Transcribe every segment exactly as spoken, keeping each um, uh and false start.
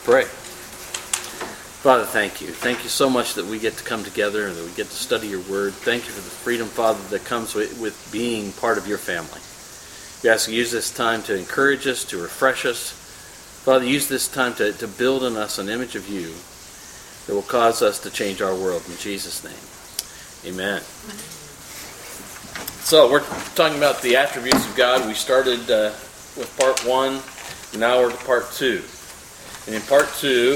Pray. Father, thank you. Thank you so much that we get to come together and that we get to study your word. Thank you for the freedom, Father, that comes with, with being part of your family. We ask you to use this time to encourage us, to refresh us. Father, use this time to, to build in us an image of you that will cause us to change our world. In Jesus' name, amen. So we're talking about the attributes of God. We started uh, with part one, and now we're to part two. And in part two,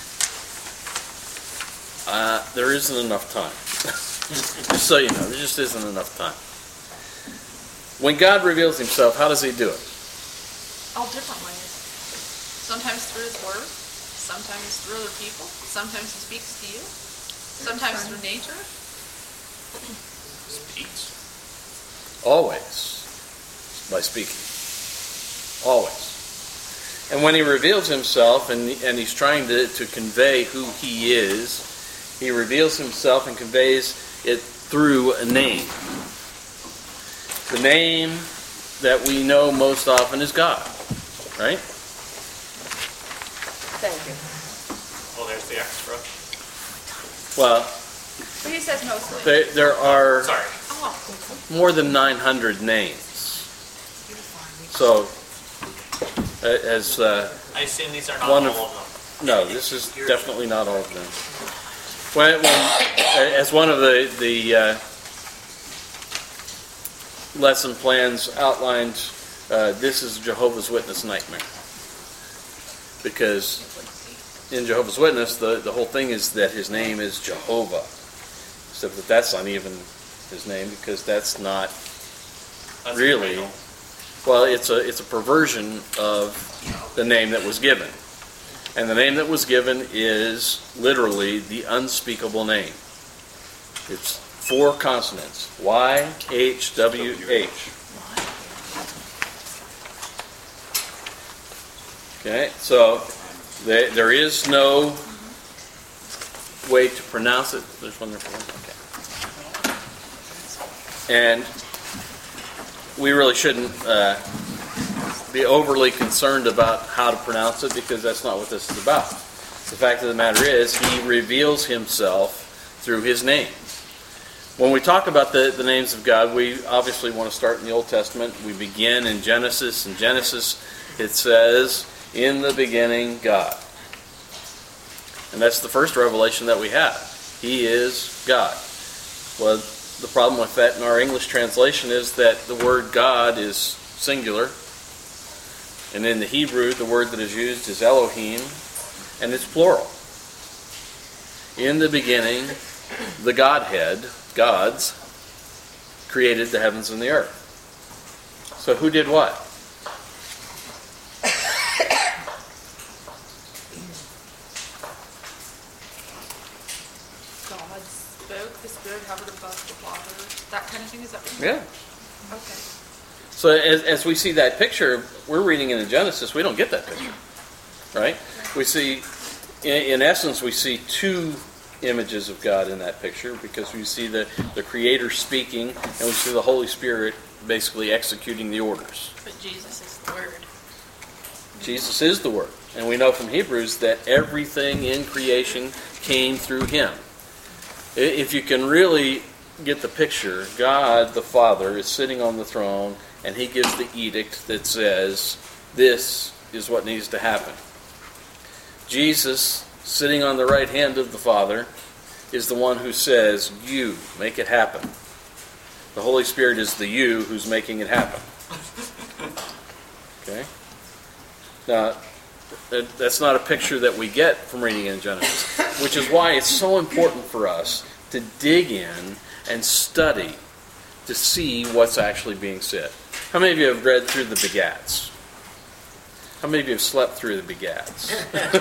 uh, there isn't enough time. Just so you know, there just isn't enough time. When God reveals himself, how does he do it? All different ways. Sometimes through his word, sometimes through other people, sometimes he speaks to you, sometimes through nature. Speaks. Always by speaking. Always. And when he reveals himself and, and he's trying to, to convey who he is, he reveals himself and conveys it through a name. The name that we know most often is God, right? Thank you. Well, there's the extra. Well, But he says mostly. there, there are Sorry. Oh, more than nine hundred names. So, uh, as uh, I assume these are not One all of- of them. no, this is definitely not all of them. When, when, as one of the the uh, lesson plans outlined, uh, this is Jehovah's Witness nightmare. Because in Jehovah's Witness, the, the whole thing is that his name is Jehovah. Except that that's not even his name, because that's not That's really. illegal. Well, it's a it's a perversion of the name that was given. And the name that was given is literally the unspeakable name. It's four consonants. Y H W H. Okay, so there, there is no way to pronounce it. There's one there for one. Okay. And we really shouldn't uh, be overly concerned about how to pronounce it, because that's not what this is about. The fact of the matter is, he reveals himself through his name. When we talk about the, the names of God, we obviously want to start in the Old Testament. We begin in Genesis. In Genesis, it says, "In the beginning, God." And that's the first revelation that we have. He is God. Well, the problem with that in our English translation is that the word God is singular. And in the Hebrew, the word that is used is Elohim, and it's plural. In the beginning, the Godhead, gods, created the heavens and the earth. So who did what? God spoke, the Spirit hovered above the water, that kind of thing. Is that what you Yeah. Okay. So as, as we see that picture, we're reading in Genesis, we don't get that picture. Right? We see, in, in essence, we see two images of God in that picture, because we see the, the Creator speaking, and we see the Holy Spirit basically executing the orders. But Jesus is the Word. Jesus is the Word. And we know from Hebrews that everything in creation came through Him. If you can really get the picture, God the Father is sitting on the throne, and He gives the edict that says, this is what needs to happen. Jesus, sitting on the right hand of the Father, is the one who says, you, make it happen. The Holy Spirit is the you who's making it happen. Okay? Now, that's not a picture that we get from reading in Genesis, which is why it's so important for us to dig in and study to see what's actually being said. How many of you have read through the Begats? How many of you have slept through the Begats?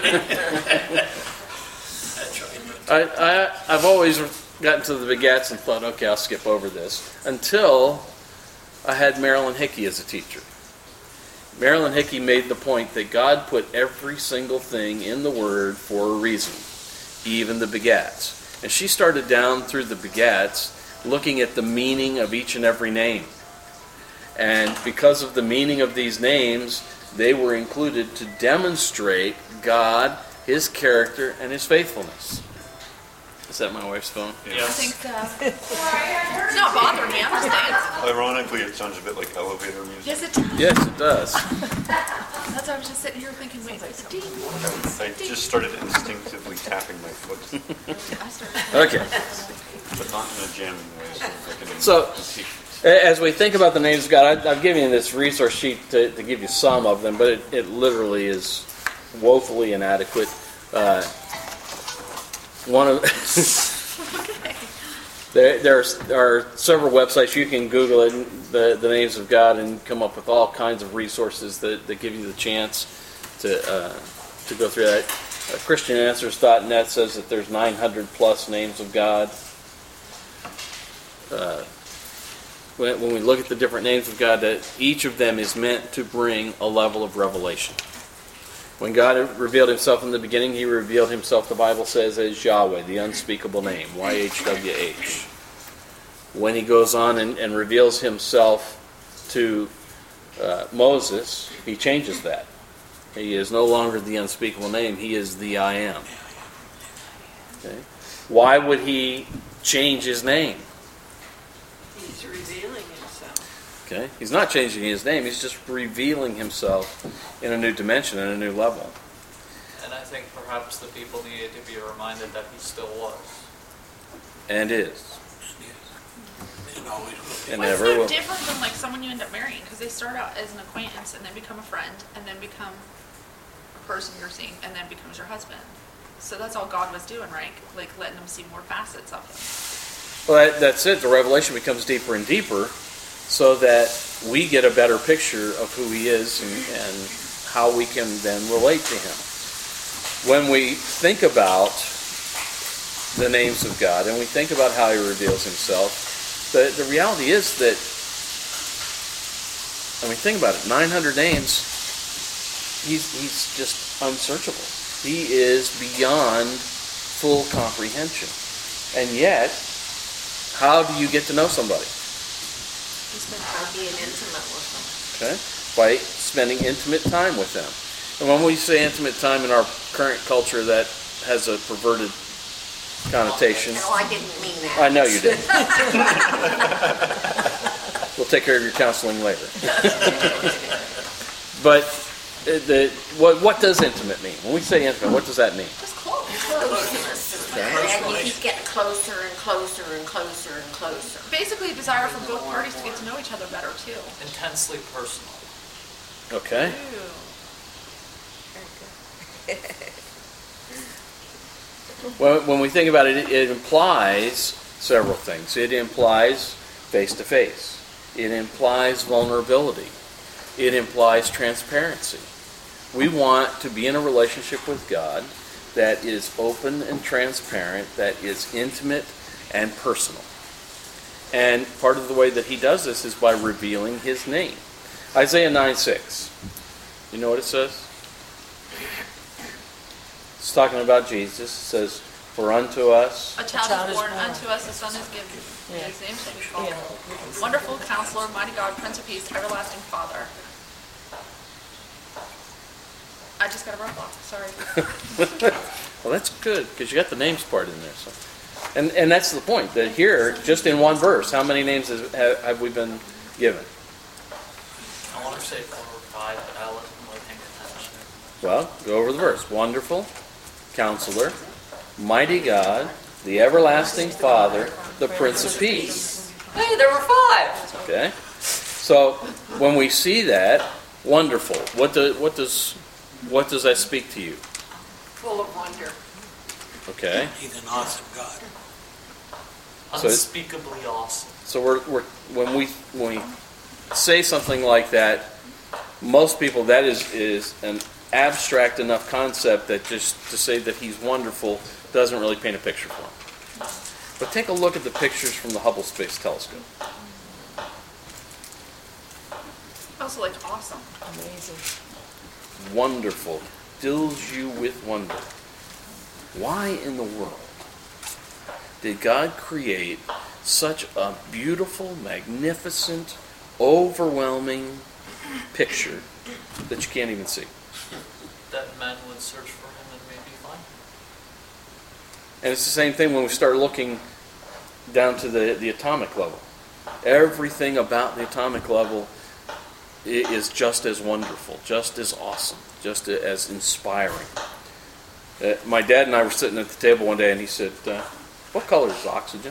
I, I, I've always gotten to the Begats and thought, okay, I'll skip over this, until I had Marilyn Hickey as a teacher. Marilyn Hickey made the point that God put every single thing in the Word for a reason, even the Begats. And she started down through the Begats, looking at the meaning of each and every name. And because of the meaning of these names, they were included to demonstrate God His character and His faithfulness. Is that my wife's phone? I Yes. think uh, it's not bothering me. I'm just dancing. Ironically, it sounds a bit like elevator music. Yes, it does. Yes, it does. That's why I was just sitting here thinking, wait, wait, ding. I just started instinctively tapping my foot, I started. Okay. but not in a jamming way. So, like an So- antique. As we think about the names of God, I- I've given you this resource sheet to, to give you some of them, but it, it literally is woefully inadequate. Uh, one of there, there are several websites you can Google it, the the names of God, and come up with all kinds of resources that, that give you the chance to uh, to go through that. Uh, Christian Answers dot net says that there's nine hundred plus names of God. Uh, when, when we look at the different names of God, that each of them is meant to bring a level of revelation. When God revealed Himself in the beginning, He revealed Himself, the Bible says, as Yahweh, the unspeakable name, Y H W H. When He goes on and, and reveals Himself to uh, Moses, He changes that. He is no longer the unspeakable name, He is the I Am. Okay? Why would He change His name? He's revealing himself. Okay? He's not changing His name, He's just revealing Himself in a new dimension, in a new level. And I think perhaps the people needed to be reminded that he still was. And is. And always will be. And Well, it's never no will. different than like someone you end up marrying, because they start out as an acquaintance and then become a friend and then become a person you're seeing and then becomes your husband. So that's all God was doing, right? Like letting them see more facets of Him. Well, that, that's it. The revelation becomes deeper and deeper so that we get a better picture of who He is and, and how we can then relate to Him. When we think about the names of God and we think about how He reveals Himself, the, the reality is that, I mean, think about it, nine hundred names, he's, he's just unsearchable. He is beyond full comprehension. And yet, how do you get to know somebody? By being intimate with them. Okay? By spending intimate time with them. And when we say intimate time in our current culture, that has a perverted connotation. No, I didn't mean that. I know you did. We'll take care of your counseling later. But uh, the what what does intimate mean? When we say intimate, what does that mean? Just close. Closeness. And you keep getting closer and closer and closer and closer. Basically, a desire for both parties to get to know each other better too. Intensely personal. Okay? Ooh. Well, when we think about it, it, it implies several things. It implies face-to-face. It implies vulnerability. It implies transparency. We want to be in a relationship with God that is open and transparent, that is intimate and personal. And part of the way that He does this is by revealing His name. Isaiah nine six. You know what it says? It's talking about Jesus. It says, "For unto us..." A child, child is is born, born. unto us a son is given. Yeah. His name shall be called Yeah. Wonderful Counselor, Mighty God, Prince of Peace, Everlasting Father. I just got a rough off. Sorry. Well, that's good, because you got the names part in there. So. And and that's the point, that here, just in one verse, how many names has, have, have we been given? I want to say four or five, but I wasn't really paying attention. Well, go over the verse. Wonderful, Counselor, Mighty God, the Everlasting Father, the Prince of Peace. Hey, there were five. Okay? So, when we see that, wonderful, what, do, what, does, what does that speak to you? Full of wonder. Okay? He's an awesome God. So- Unspeakably awesome. So we're, we're when we when we say something like that, most people, that is is an abstract enough concept that just to say that He's wonderful doesn't really paint a picture for Him. But take a look at the pictures from the Hubble Space Telescope. Also, like awesome. Amazing. Wonderful, fills you with wonder. Why in the world did God create such a beautiful, magnificent, overwhelming picture that you can't even see? that men would search for him and maybe find him. And it's the same thing when we start looking down to the, the atomic level. Everything about the atomic level i- is just as wonderful, just as awesome, just as inspiring. Uh, my dad and I were sitting at the table one day, and he said, uh, "What color is oxygen?"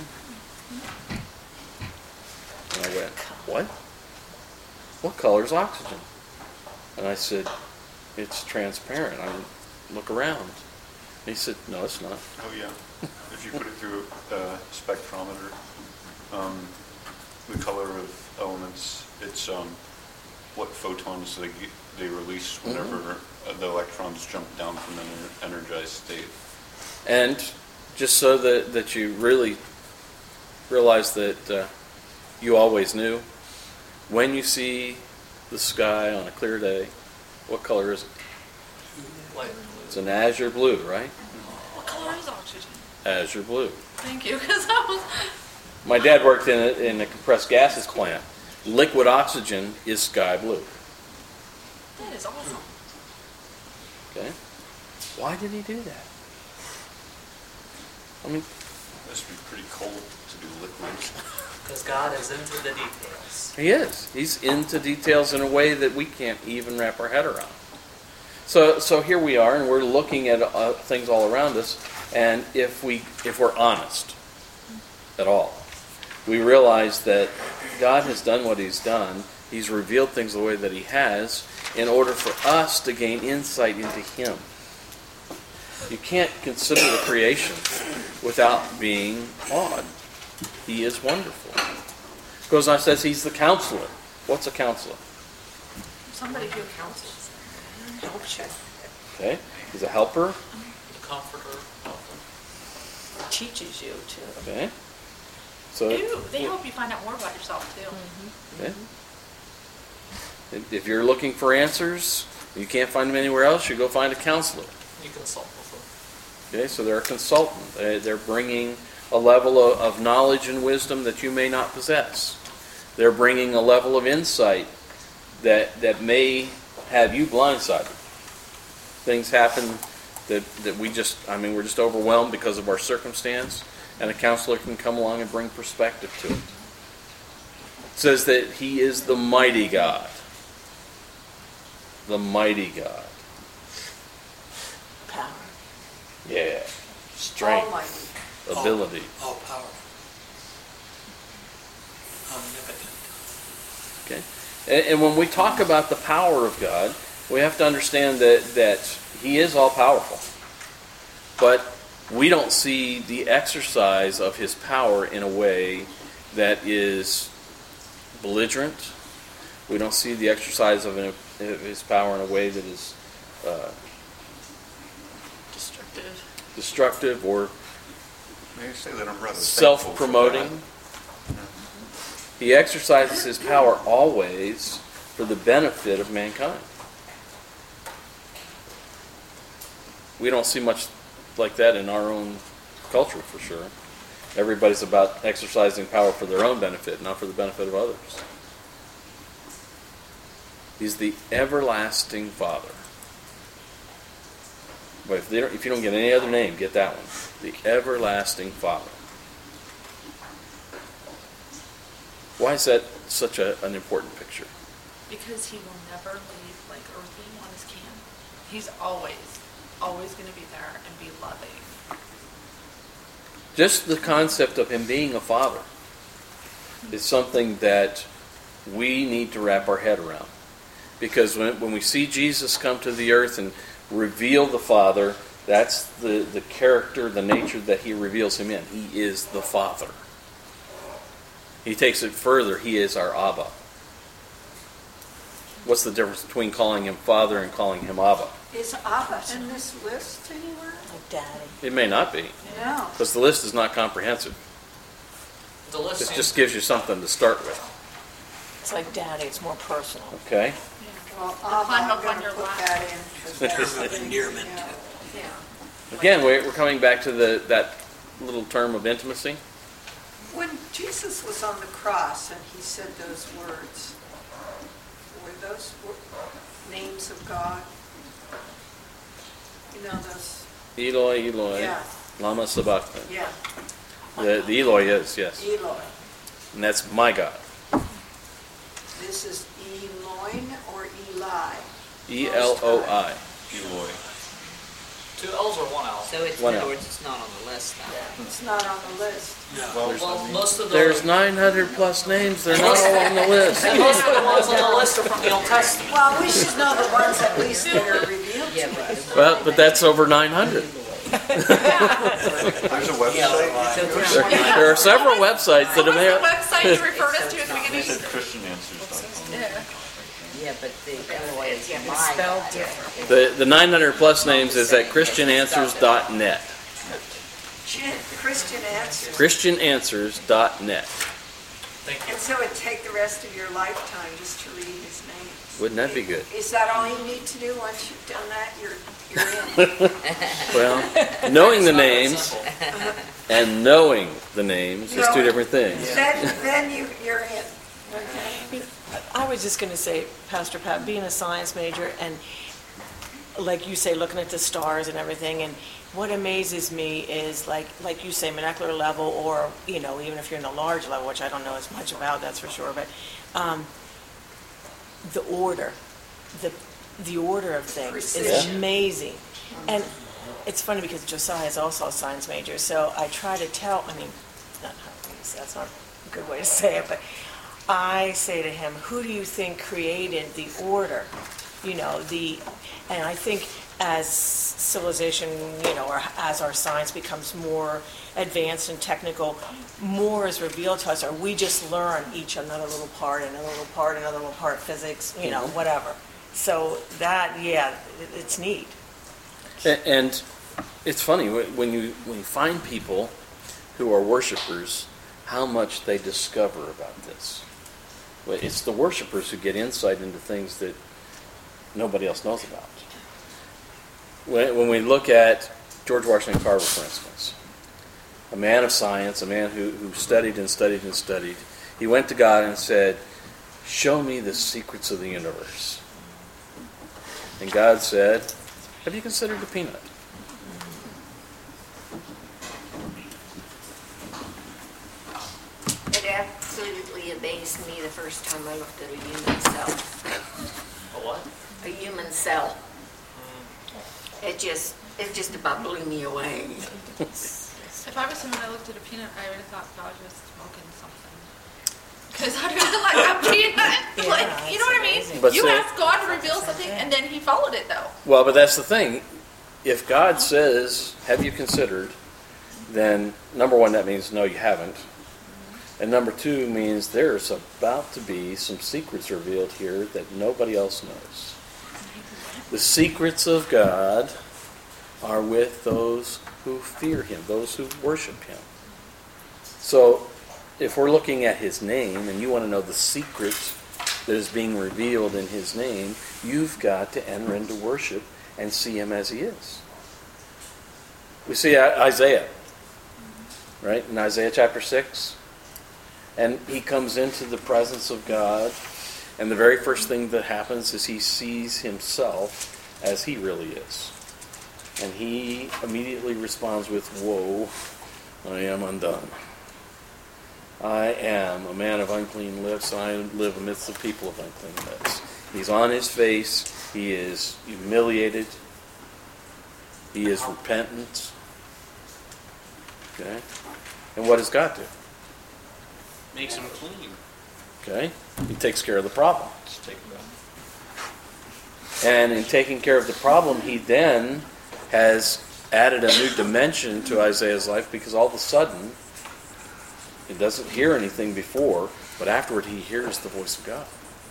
And I went, "What? What color is oxygen?" And I said, "It's transparent. I look around." And he said, "No, it's not." Oh, yeah. If you put it through a spectrometer, um, the color of elements, it's um, what photons they ge- they release whenever uh, the electrons jump down from an ener- energized state. And just so that, that you really realize that uh, you always knew, when you see the sky on a clear day, what color is it? Light It's an azure blue, right? What color is oxygen? Azure blue. Thank you, because I was. My dad worked in a, in a compressed gases plant. Liquid oxygen is sky blue. That is awesome. Okay? Why did he do that? I mean, It must be pretty cold to do liquids. Because God is into the details. he is. He's into details in a way that we can't even wrap our head around. So, so here we are, and we're looking at uh, things all around us. And if we, if we're honest at all, we realize that God has done what He's done. He's revealed things the way that He has in order for us to gain insight into Him. You can't consider the creation without being awed. He is wonderful. Goes on and says He's the counselor. What's a counselor? Somebody who counsels. Helps you. Okay, He's a helper. The comforter, helper. Teaches you to. Okay, so Ew, they help you find out more about yourself too. okay. If if you're looking for answers, you can't find them anywhere else. You go find a counselor. You consult with them. Okay, so they're a consultant. They- They're bringing a level of, of knowledge and wisdom that you may not possess. They're bringing a level of insight that that may have you blindsided. Things happen that, that we just, I mean, we're just overwhelmed because of our circumstance, and a counselor can come along and bring perspective to it. It says that He is the mighty God. The mighty God. Power. Yeah. Strength. Almighty. Ability. All, all powerful. Omnipotent. Okay? And, and when we talk about the power of God, we have to understand that, that He is all-powerful. But we don't see the exercise of His power in a way that is belligerent. We don't see the exercise of, an, of His power in a way that is uh, Destructive. destructive or May I say that I'm rather self-promoting. thankful for that. He exercises His power always for the benefit of mankind. We don't see much like that in our own culture, for sure. Everybody's about exercising power for their own benefit, not for the benefit of others. He's the everlasting Father. But if, they don't, if you don't get any other name, get that one. The everlasting Father. Why is that such a, an important picture? Because He will never leave like earthly on His can. He's always, always going to be there and be loving. Just the concept of Him being a Father is something that we need to wrap our head around. Because when, when we see Jesus come to the earth and reveal the Father, that's the, the character, the nature that He reveals Him in. He is the Father. He takes it further. He is our Abba. What's the difference between calling Him Father and calling Him Abba? Is Abba in this list anywhere? Like daddy. It may not be, No. because the list is not comprehensive. The list It seems just gives you something to start with. It's like daddy. It's more personal. Okay? Well, climb Abba, up I'm on gonna your put lap. that in. 'cause that's Of the- endearment. yeah. Yeah. Again, we're we're coming back to the that little term of intimacy. When Jesus was on the cross and He said those words, were those wo- names of God? No, that's, Eloi, Eloi, yeah, lama sabachthani. yeah, The, the Eloi is, yes. Eloi. And that's my God. This is Eloin or Eli? E L O I. Eloi. Two L's or one L? So it's, in One other L. words, it's not on the list then. It's not on the list. No. Well, most of the There's nine hundred plus names. They're not all on the list. and most of the ones on the list are from the Old Testament. Well, we should know the ones at least that are revealed Yeah, to but us. the- Well, but that's over nine hundred. There's a website. So it's There, not- there are several websites that What was have. the website you referred us to at the They beginning? said Christian Answers. Yeah. yeah, but the Illinois is Yeah, my it's spelled God. different. The, the nine hundred plus names is at christian answers dot net. Christian Answers. christian answers dot net. Thank you. And so it'd take the rest of your lifetime just to read his name. Wouldn't that be good? Is that all you need to do? Once you've done that, you're, you're in. Well, knowing the It's not that names simple. and knowing the names is two No. different things. Then, then you, you're in. Okay. I was just going to say, Pastor Pat, being a science major and like you say, looking at the stars and everything, and what amazes me is like, like you say, molecular level, or, you know, even if you're in the large level, which I don't know as much about, that's for sure, but um, the order, the, the order of things is Precision. amazing. And it's funny because Josiah is also a science major, so I try to tell, I mean, not, that's not a good way to say it, but I say to him, who do you think created the order? You know, the, and I think as civilization, you know, or as our science becomes more advanced and technical, more is revealed to us, or we just learn each another little part, another little part, another little part, physics, you know, whatever. So that, yeah, it- it's neat. A- And it's funny, wh- when you, when you find people who are worshipers, how much they discover about this. Well, it's the worshipers who get insight into things that nobody else knows about. When, when we look at George Washington Carver, for instance, a man of science, a man who, who studied and studied and studied, he went to God and said, show me the secrets of the universe. And God said, have you considered the peanut? It absolutely amazed me the first time I looked at a human cell. A what? A human cell. It just, it just about blew me away. If I was him and I looked at a peanut, I would have thought God was smoking something. Because I'd really like a peanut. Yeah, Like, you know what I mean? it's But You see- asked God to reveal something, and then he followed it, though. Well, but that's the thing. If God says, have you considered, then number one, that means no, you haven't. And number two means there's about to be some secrets revealed here that nobody else knows. The secrets of God are with those who fear him, those who worship him. So if we're looking at his name and you want to know the secret that is being revealed in his name, you've got to enter into worship and see him as he is. We see Isaiah, right? In Isaiah chapter six. And he comes into the presence of God, and the very first thing that happens is he sees himself as he really is. And he immediately responds with, woe, I am undone. I am a man of unclean lips, and I live amidst the people of unclean lips. He's on his face, he is humiliated, he is repentant. Okay? And what does God do? Makes him clean. Okay? He takes care of the problem. Just take it back. And in taking care of the problem, he then has added a new dimension to Isaiah's life, because all of a sudden, he doesn't hear anything before, but afterward he hears the voice of God.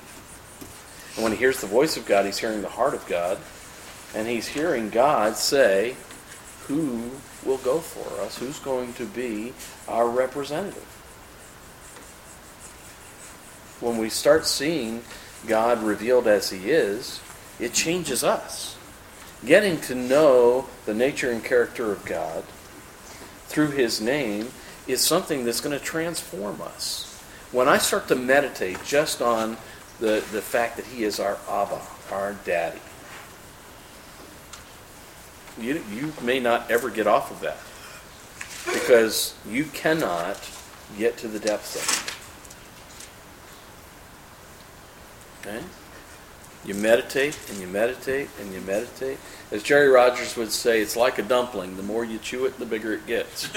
And when he hears the voice of God, he's hearing the heart of God, and he's hearing God say, who will go for us? Who's going to be our representative? When we start seeing God revealed as he is, it changes us. Getting to know the nature and character of God through his name is something that's going to transform us. When I start to meditate just on the, the fact that he is our Abba, our daddy, you, you may not ever get off of that because you cannot get to the depths of it. Okay? You meditate and you meditate and you meditate. As Jerry Rogers would say, it's like a dumpling. The more you chew it, the bigger it gets.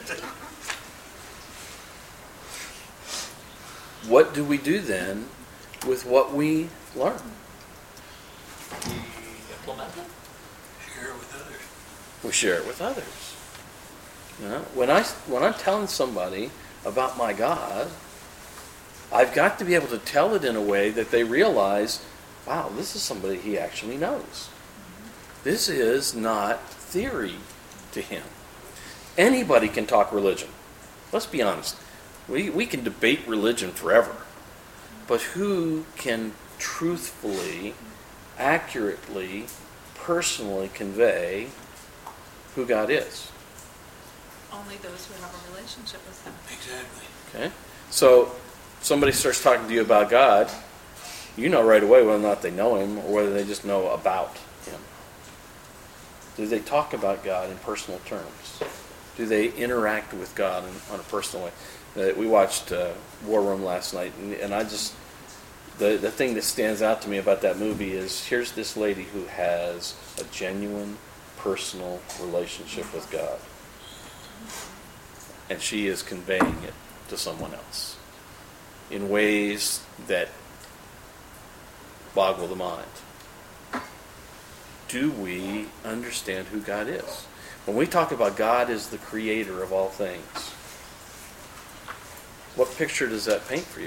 What do we do then with what we learn? We implement it. Share it with others. We share it with others. You know, when I when I'm telling somebody about my God, I've got to be able to tell it in a way that they realize, wow, this is somebody he actually knows. This is not theory to him. Anybody can talk religion. Let's be honest. We we can debate religion forever. But who can truthfully, accurately, personally convey who God is? Only those who have a relationship with him. Exactly. Okay? So somebody starts talking to you about God, you know right away whether or not they know him or whether they just know about him. Do they talk about God in personal terms? Do they interact with God in, on a personal way? Uh, we watched uh, War Room last night, and, and I just, the, the thing that stands out to me about that movie is here's this lady who has a genuine personal relationship with God. And she is conveying it to someone else in ways that boggle the mind. Do we understand who God is? When we talk about God as the creator of all things, what picture does that paint for you?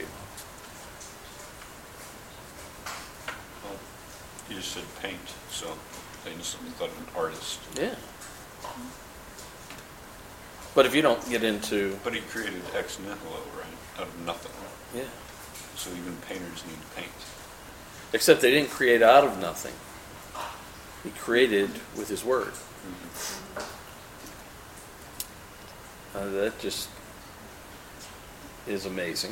Well, you just said paint, so I instantly thought of an artist. Yeah. But if you don't get into... But he created ex nihilo, right? Out of nothing. Yeah. So even painters need to paint. Except they didn't create out of nothing. He created with his word. Uh, that just is amazing.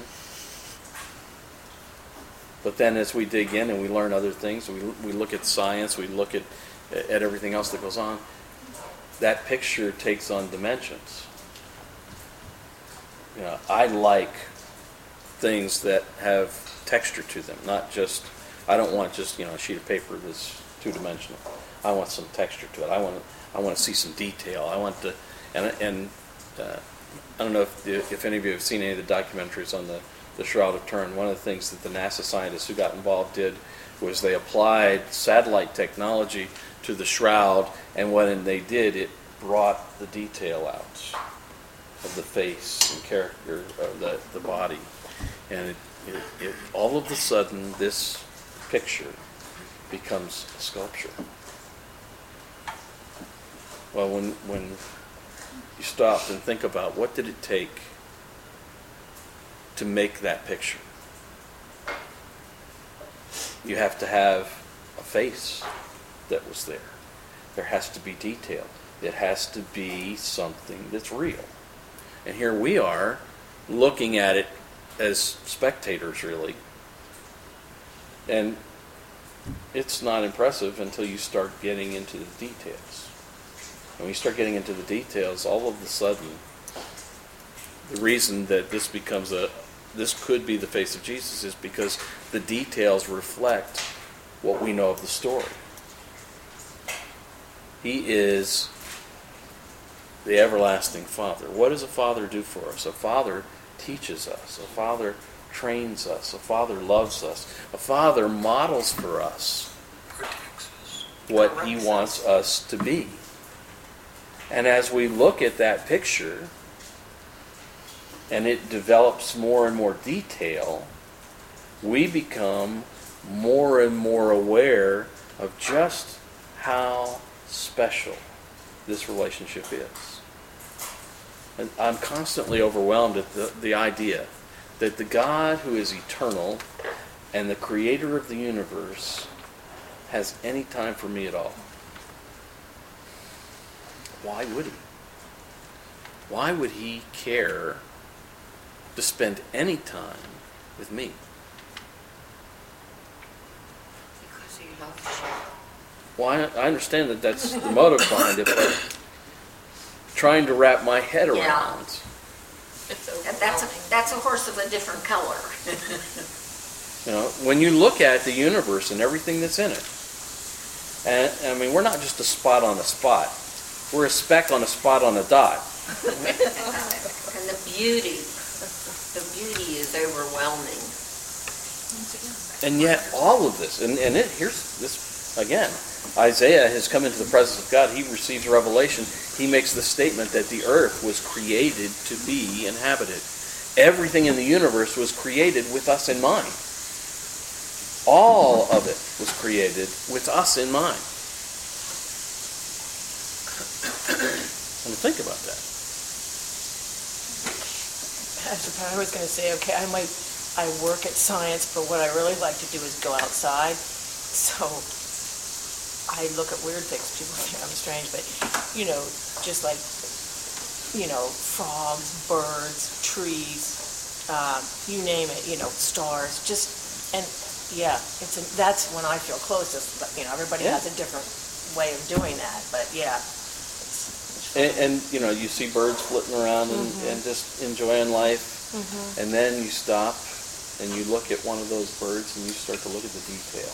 But then as we dig in and we learn other things, we we look at science, we look at at everything else that goes on, that picture takes on dimensions. You know, I like things that have texture to them, not just, I don't want just, you know, a sheet of paper that's two-dimensional. I want some texture to it. I want to, I want to see some detail. I want to, and and uh, I don't know if if any of you have seen any of the documentaries on the, the Shroud of Turin. One of the things that the NASA scientists who got involved did was they applied satellite technology to the shroud, and when they did, it brought the detail out of the face and character of the, the body. And it, it, it all of a sudden, this picture becomes a sculpture. Well, when when you stop and think about what did it take to make that picture, you have to have a face that was there. There has to be detail. It has to be something that's real. And here we are looking at it as spectators, really. And it's not impressive until you start getting into the details. And when you start getting into the details, all of a sudden, the reason that this becomes a, this could be the face of Jesus is because the details reflect what we know of the story. He is the everlasting Father. What does a father do for us? A father teaches us. A father trains us. A father loves us. A father models for us Protects us. what he wants us to be. And as we look at that picture, and it develops more and more detail, we become more and more aware of just how special this relationship is. And I'm constantly overwhelmed at the, the idea that the God who is eternal and the creator of the universe has any time for me at all. Why would he? Why would he care to spend any time with me? Because he loves you. Well, I, I understand that that's the motive behind it, but trying to wrap my head Yeah. around. It's And that's, overwhelming. a that's a horse of a different color. You know, when you look at the universe and everything that's in it, and I mean, we're not just a spot on a spot. We're a speck on a spot on a dot. And the beauty, the beauty is overwhelming. And yet, all of this, and, and it, here's this again. Isaiah has come into the presence of God. He receives revelation. He makes the statement that the earth was created to be inhabited. Everything in the universe was created with us in mind. All of it was created with us in mind. I mean, think about that. Pastor Pat, I was going to say, okay, I might, I work at science, but what I really like to do is go outside. So I look at weird things. People think I'm strange, but, you know, just like, you know, frogs, birds, trees, uh, you name it, you know, stars, just, and yeah, it's, a, that's when I feel closest, but, you know, everybody Yeah. has a different way of doing that, but yeah. It's, it's And, and you know, you see birds flitting around and, and just enjoying life, and then you stop and you look at one of those birds and you start to look at the detail.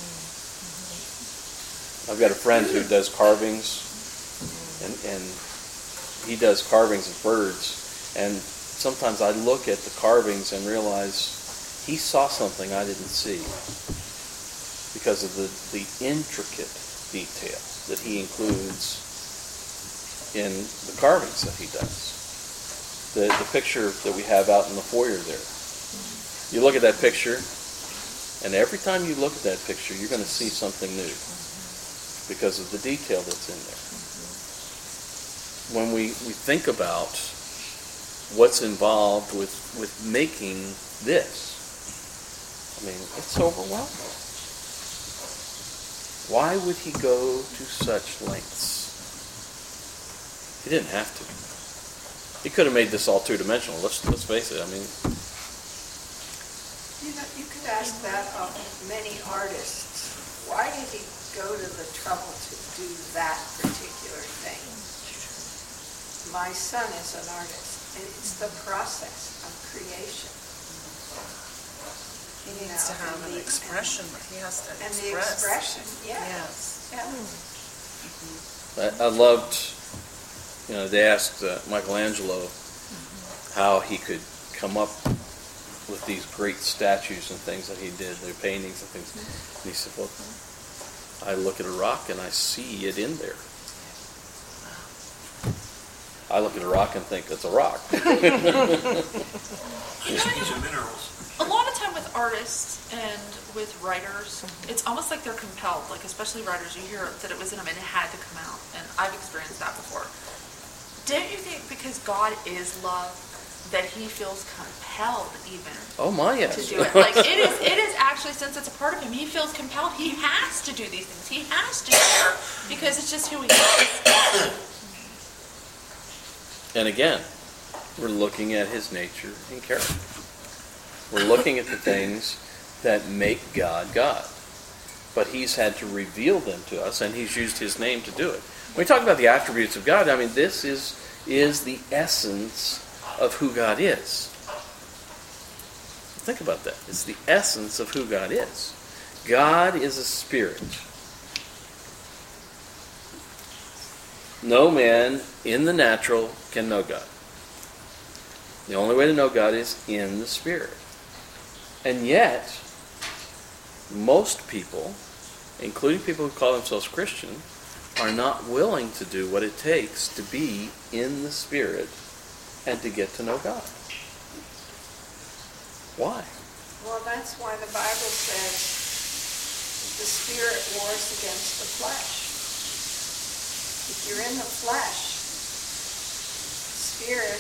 I've got a friend who does carvings, and, and he does carvings of birds, and sometimes I look at the carvings and realize he saw something I didn't see because of the, the intricate detail that he includes in the carvings that he does. The, the picture that we have out in the foyer there. You look at that picture, and every time you look at that picture, you're going to see something new because of the detail that's in there. When we, we think about what's involved with, with making this, I mean, it's overwhelming. Why would he go to such lengths? He didn't have to. He could have made this all two-dimensional. Let's let's face it. I mean, You know, you could ask that of many artists. Why did he go to the trouble to do that particular thing? My son is an artist, and it's the process of creation. He needs to know, have and an the- expression. He has to And the express. expression, yeah. Yes. Yeah. I, I loved, you know, they asked uh, Michelangelo how he could come up with these great statues and things that he did, their paintings and things. And he said, well, I look at a rock and I see it in there. I look at a rock and think it's a rock. These are minerals. A lot of time with artists and with writers, it's almost like they're compelled, like especially writers, you hear that it was in them and it had to come out, and I've experienced that before. Don't you think because God is love, that he feels compelled even Oh my, yes. to do it? Like it is, it is actually, since it's a part of him, he feels compelled, he has to do these things, he has to share, because it's just who he is. And again, we're looking at his nature and character. We're looking at the things that make God God. But he's had to reveal them to us, and he's used his name to do it. When we talk about the attributes of God, I mean, this is, is the essence of who God is. Think about that. It's the essence of who God is. God is a spirit. No man in the natural can know God. The only way to know God is in the Spirit. And yet, most people, including people who call themselves Christian, are not willing to do what it takes to be in the Spirit and to get to know God. Why? Well, that's why the Bible says the spirit wars against the flesh. If you're in the flesh, spirit,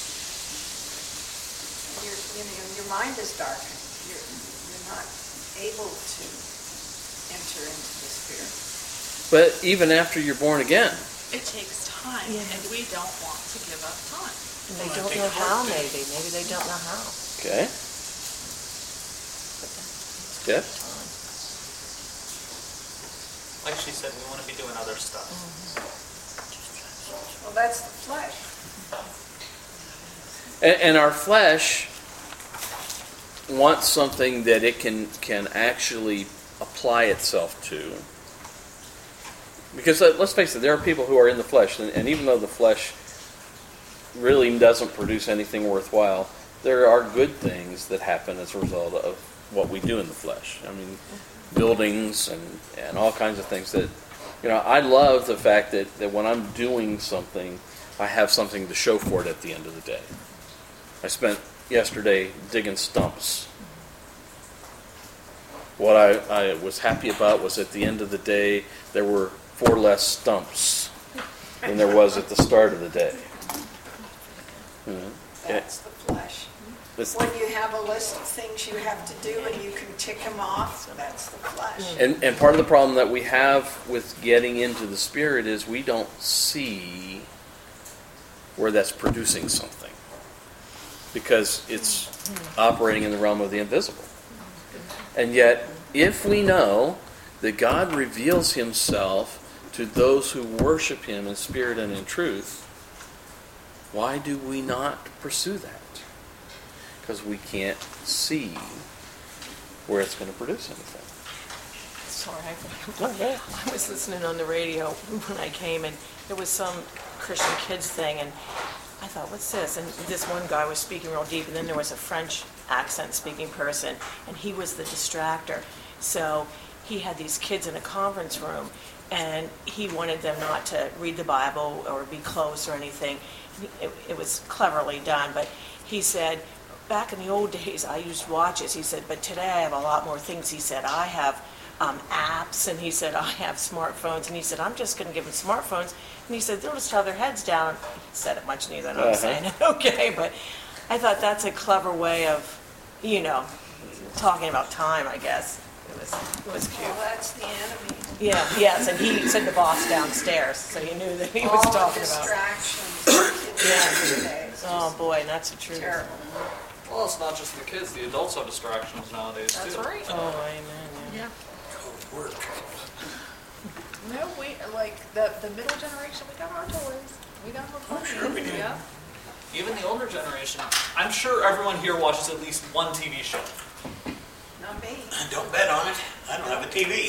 your, you know, your mind is darkened. You're, you're not able to enter into the spirit. But even after you're born again, It takes time, Yeah. and we don't want to give up time. And they Well, I don't think know how, birthday- maybe. Maybe they don't know how. okay? But that- it's Yeah. time. Like she said, we want to be doing other stuff. Well, that's the flesh. And, and our flesh wants something that it can can actually apply itself to. Because uh, let's face it, there are people who are in the flesh, and, and even though the flesh really doesn't produce anything worthwhile, there are good things that happen as a result of what we do in the flesh. I mean, buildings and, and all kinds of things that, you know, I love the fact that, that when I'm doing something, I have something to show for it at the end of the day. I spent yesterday digging stumps. What I, I was happy about was at the end of the day, there were four less stumps than there was at the start of the day. Mm-hmm. That's the flesh. It's- When you have a list of things you have to do and you can tick them off, that's the flesh. And, and part of the problem that we have with getting into the Spirit is we don't see where that's producing something. Because it's operating in the realm of the invisible. And yet, if we know that God reveals himself to those who worship him in spirit and in truth, why do we not pursue that? Because we can't see where it's going to produce anything. Sorry, I I was listening on the radio when I came, and there was some Christian kids thing, and I thought, what's this? And this one guy was speaking real deep, and then there was a French accent speaking person, and he was the distractor. So he had these kids in a conference room, and he wanted them not to read the Bible or be close or anything. It, it was cleverly done, but he said, back in the old days, I used watches. He said, but today I have a lot more things. He said, I have um, apps, and he said, I have smartphones, and he said, I'm just going to give them smartphones. And he said, they'll just have their heads down. He said it much neither than I'm Uh-huh. saying it, okay, but I thought that's a clever way of, you know, talking about time, I guess. It was, it was cute. Well, that's the enemy. Yeah, yes, and he said the boss downstairs, so he knew that he was All the talking about. distractions kids have today. It's Oh, just boy, and that's the truth. terrible. Well, it's not just the kids. The adults have distractions nowadays, too. That's right. Oh, amen, yeah. Yeah. Go work. No, we, like, the, the middle generation, we got our toys. We got our phones. sure we do. Yeah. Even the older generation, I'm sure everyone here watches at least one T V show. Not me. Don't bet on it. I don't have a T V.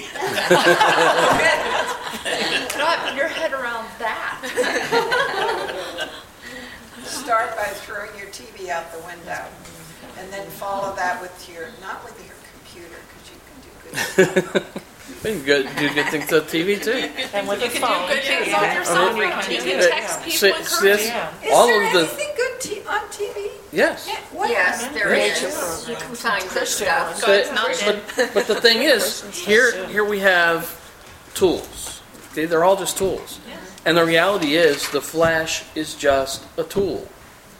Wrap your head around that. Start by throwing your T V out the window, and then follow that with your, not with your computer, because you can do good stuff. You can go- do good things on T V too. And with You the can phone. do good things too. on your cell phone. Yeah. You can Yeah. text people See- and see, encourage this- them. Is All there of the- anything good t- on T V? Yes. What? Yes, there Nature is. program. You can find good Christian stuff. ones. But, God's not but, but the thing is, here here we have tools. Okay, they're all just tools. And the reality is, the flesh is just a tool.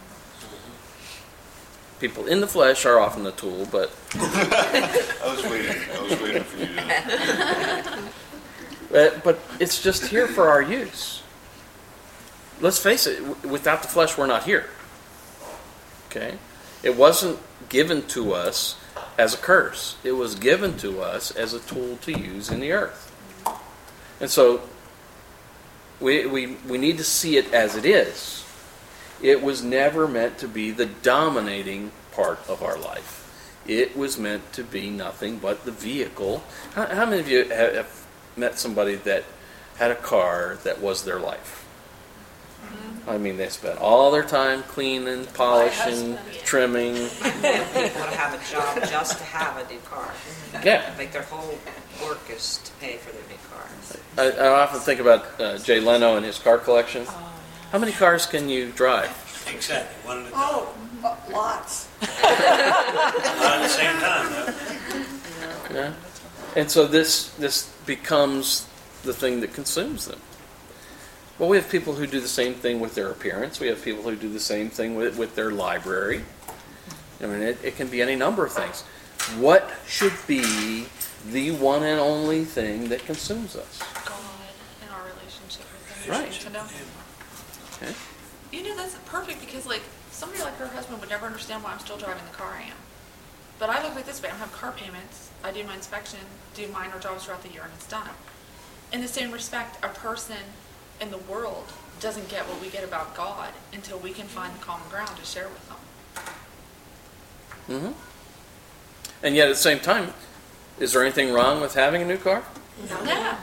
People in the flesh are often a tool, but I was waiting, I was waiting for you to. but, but it's just here for our use. Let's face it, w- without the flesh, we're not here. Okay? It wasn't given to us as a curse. It was given to us as a tool to use in the earth. And so we, we, we need to see it as it is. It was never meant to be the dominating part of our life. It was meant to be nothing but the vehicle. How, how many of you have, have met somebody that had a car that was their life? I mean, they spent all their time cleaning, polishing, husband. trimming. People that have a job just to have a new car. Yeah. Like their whole work is to pay for their new cars. I, I often think about uh, Jay Leno and his car collection. How many cars can you drive? Exactly, one at a time. Oh, uh, lots. Not at the same time, though. Yeah. And so this this becomes the thing that consumes them. Well, we have people who do the same thing with their appearance. We have people who do the same thing with, with their library. I mean, it, it can be any number of things. What should be the one and only thing that consumes us? God and our relationship with him. Right. To know him. Okay. You know, that's perfect because, like, somebody like her husband would never understand why I'm still driving the car I am. But I look like this way. I don't have car payments. I do my inspection, do minor jobs throughout the year, and it's done. in the same respect, a person in the world doesn't get what we get about God until we can find the common ground to share with them. Mm-hmm. And yet at the same time, is there anything wrong with having a new car? No. Yeah.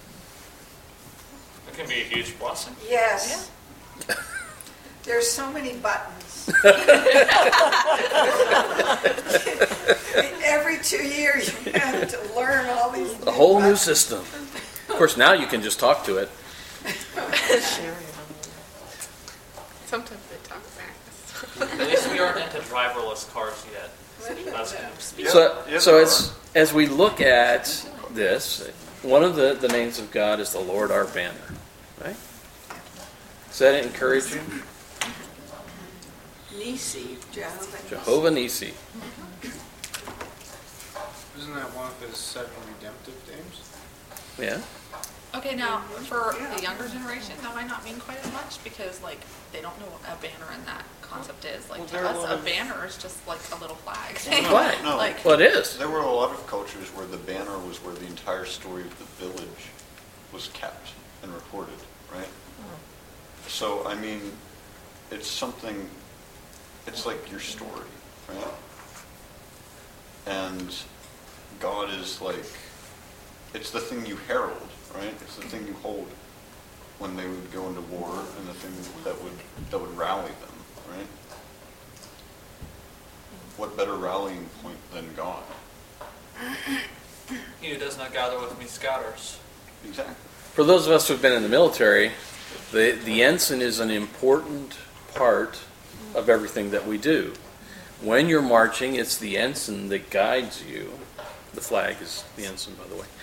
It can be a huge blessing. Yes. There's so many buttons. Every two years you have to learn all these. A whole new system. Of course, now you can just talk to it. Sometimes they talk back. At least we aren't into driverless cars yet. That's good. So, Yeah, so there as as we look at this, one of the, the names of God is the Lord our banner, right? Does that encourage you? Nisi, Jehovah. Jehovah Nissi. Isn't that one of his seven redemptive names? Yeah. Okay, now for the younger generation, that might not mean quite as much because, like, they don't know what a banner and that concept is. Like, Well, to there are a us, lot a of- banner is just like a little flag. Flag. No. Like, Well, it is. There were a lot of cultures where the banner was where the entire story of the village was kept and recorded, right? So, I mean, it's something, it's like your story, right? And God is like, it's the thing you herald, right? It's the thing you hold when they would go into war and the thing that would, that would rally them, right? What better rallying point than God? He who does not gather with me scatters. Exactly. For those of us who've been in the military, the, the ensign is an important part of everything that we do. When you're marching, it's the ensign that guides you. The flag is the ensign, by the way.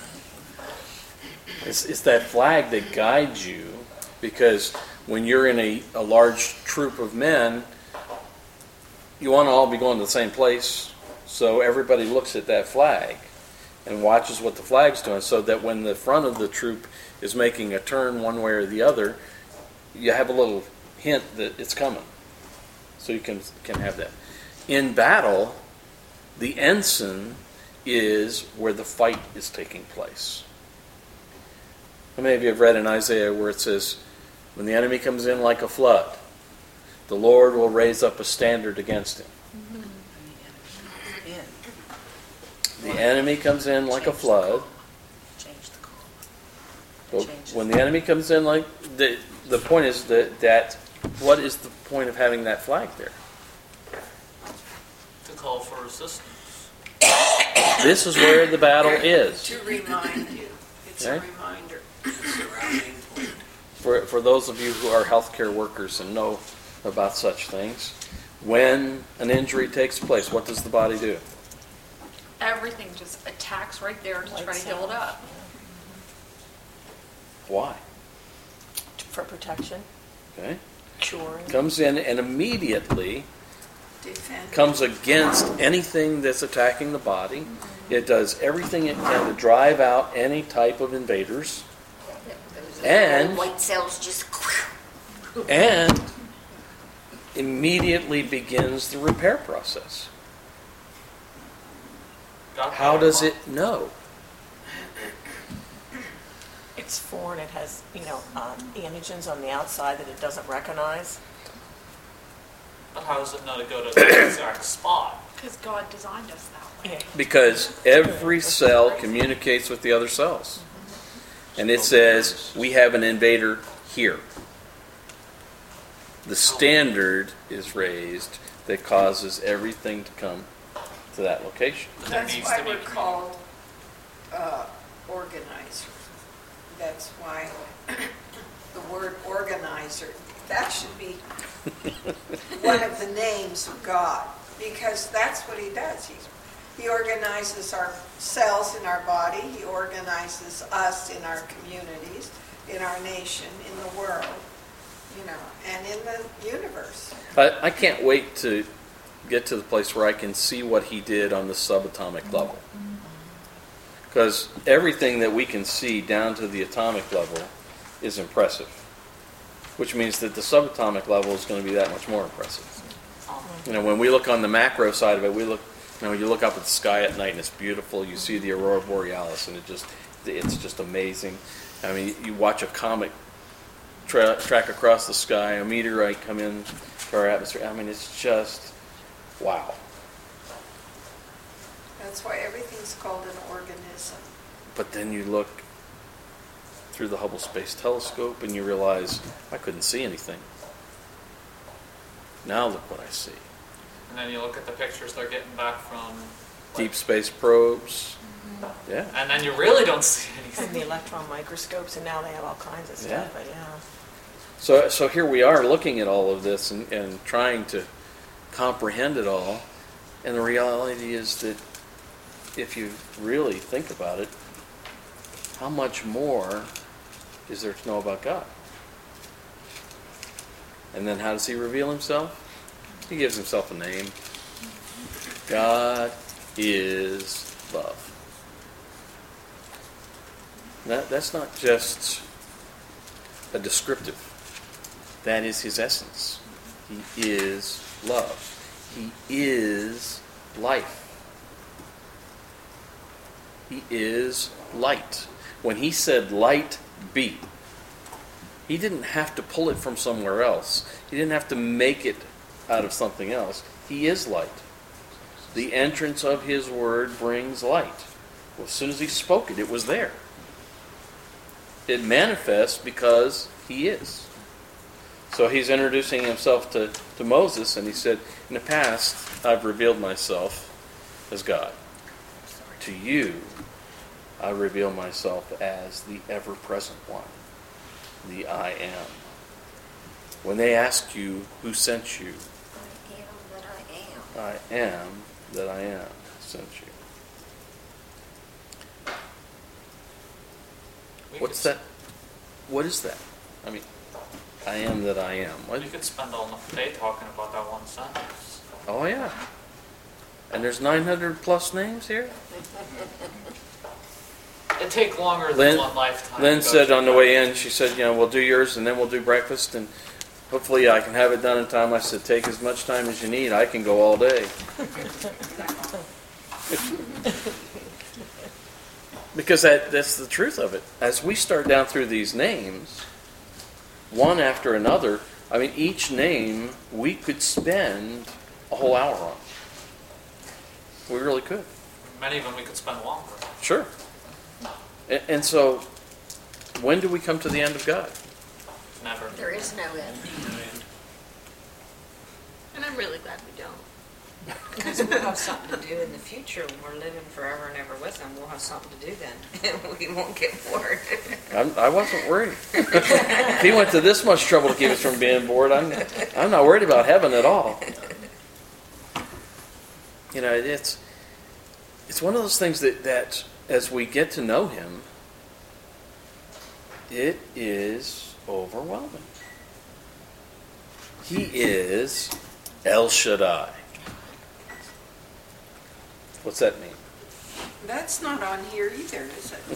It's, it's that flag that guides you, because when you're in a, a large troop of men, you want to all be going to the same place, so everybody looks at that flag and watches what the flag's doing, so that when the front of the troop is making a turn one way or the other, you have a little hint that it's coming, so you can can have that. In battle, the ensign is where the fight is taking place. How many of you have read in Isaiah where it says, when the enemy comes in like a flood, the Lord will raise up a standard against him. The enemy comes in like a flood. Change the call. But when the enemy comes in like, the, the point is that, that, what is the point of having that flag there? To call for resistance. This is where the battle is. To remind you. It's a Okay. reminder. For, for those of you who are healthcare workers and know about such things, when an injury takes place, what does the body do? everything just attacks right there to try to heal it up. Why? For protection, Okay. curing. Comes in and immediately Defend. comes against anything that's attacking the body. It does everything it can to drive out any type of invaders. And White cells just. and immediately begins the repair process. Got How that. does it know? It's foreign, it has, you know, uh, antigens on the outside that it doesn't recognize. But how does it know to go to the exact spot? Because God designed us that way. Yeah. Because every cell communicates with the other cells. And it says, we have an invader here. The standard is raised that causes everything to come to that location. But there That's needs why to be we're called uh, organizers. That's why the word organizer, that should be one of the names of God, because that's what he does. He's, he organizes our cells in our body, he organizes us in our communities, in our nation, in the world, you know, and in the universe. I, I can't wait to get to the place where I can see what he did on the subatomic level. Because everything that we can see down to the atomic level is impressive. Which means that the subatomic level is going to be that much more impressive. You know, when we look on the macro side of it, we look, you know, you look up at the sky at night and it's beautiful. You see the aurora borealis and it just, it's just amazing. I mean, you watch a comet tra- track across the sky, a meteorite come in to our atmosphere. I mean, it's just, wow. That's why everything's called an organism. But then you look through the Hubble Space Telescope and you realize, I couldn't see anything. Now look what I see. And then you look at the pictures they're getting back from like, Deep space probes. Yeah. and then you really don't see And anything. the electron microscopes, and now they have all kinds of stuff, Yeah. but yeah. So, so here we are looking at all of this and, and trying to comprehend it all. And the reality is that if you really think about it, how much more is there to know about God? And then how does he reveal himself? He gives himself a name. God is love. That, that's not just a descriptive. That is his essence. He is love. He is life. He is light. When he said light be, he didn't have to pull it from somewhere else. He didn't have to make it out of something else. He is light. The entrance of his word brings light. Well, as soon as he spoke it, it was there. It manifests because he is. So he's introducing himself to, to Moses, and he said, in the past, I've revealed myself as God. To you, I reveal myself as the ever-present one, the I am. When they ask you, who sent you? I am that I am. I am that I am sent you. We What's could, that? What is that? I mean, I am that I am. What? We could spend all day talking about that one sentence. Oh, yeah. And there's nine hundred plus names here? It'd take longer than Lynn, one lifetime. Lynn to go said through on the that. way in, she said, you know, we'll do yours and then we'll do breakfast and hopefully I can have it done in time. I said, take as much time as you need. I can go all day. Because that, that's the truth of it. As we start down through these names, one after another, I mean, each name we could spend a whole hour on. We really could. Many of them we could spend longer. Sure. And, and so, when do we come to the end of God? Never. There is no end. And I'm really glad we don't. Because we'll have something to do in the future when we're living forever and ever with him. We'll have something to do then. We won't get bored. I'm, I wasn't worried. If he went to this much trouble to keep us from being bored, I'm, I'm not worried about heaven at all. You know, it's it's one of those things that, that as we get to know him, it is overwhelming. He is El Shaddai. What's that mean? That's not on here either, is it?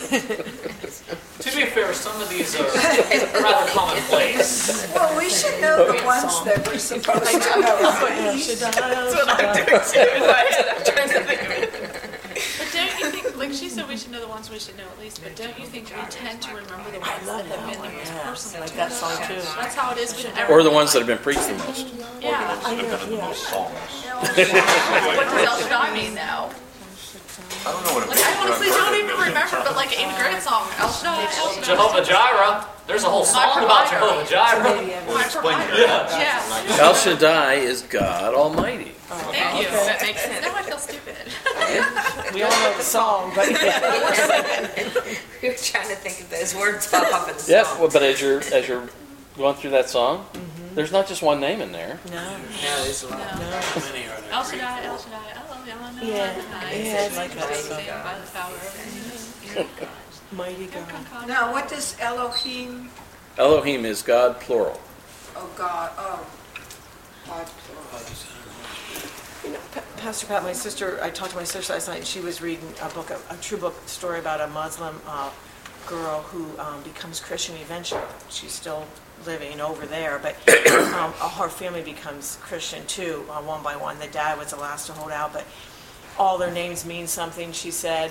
To be fair, some of these are rather commonplace. Well, we should know the ones that we're supposed to know. That's what I'm doing too in my head. I'm trying to think of it. But don't you think, like she said, we should know the ones we should know at least, but don't you think we tend to remember the ones that have been the most Yeah, personal like to that us? song too. That's how it is with everyone. Or the ones that have been preached the most. Yeah. Should have been the most songs. What does El Shaddai mean though? I don't know what it Like means. I but honestly I've heard don't it. even remember, but like Amy Grant song, El Shaddai, El Shaddai. Jehovah Jireh. There's a whole song about Jehovah Jireh. My provider. Yeah. Yeah. El Shaddai is God Almighty. Thank you. That makes sense. Now I feel stupid. We all know the song, but We were trying to think of those words pop up in the Yep, song. well, but as you're as you're going through that song, there's not just one name in there. no. Yeah, there's a lot. How many are there? El Shaddai, El Shaddai, oh, y'all know Yeah, Adonai. yeah, I like that Saved song. by the power of Mighty God. Now, what does Elohim, Elohim is God plural. oh God, oh, God, plural. You know, Pa- Pastor Pat, my sister, I talked to my sister last night, and she was reading a book, a, a true book story about a Muslim uh, girl who um, becomes Christian eventually. She's still living over there, but um, her family becomes Christian too, uh, one by one. The dad was the last to hold out, but all their names mean something, she said.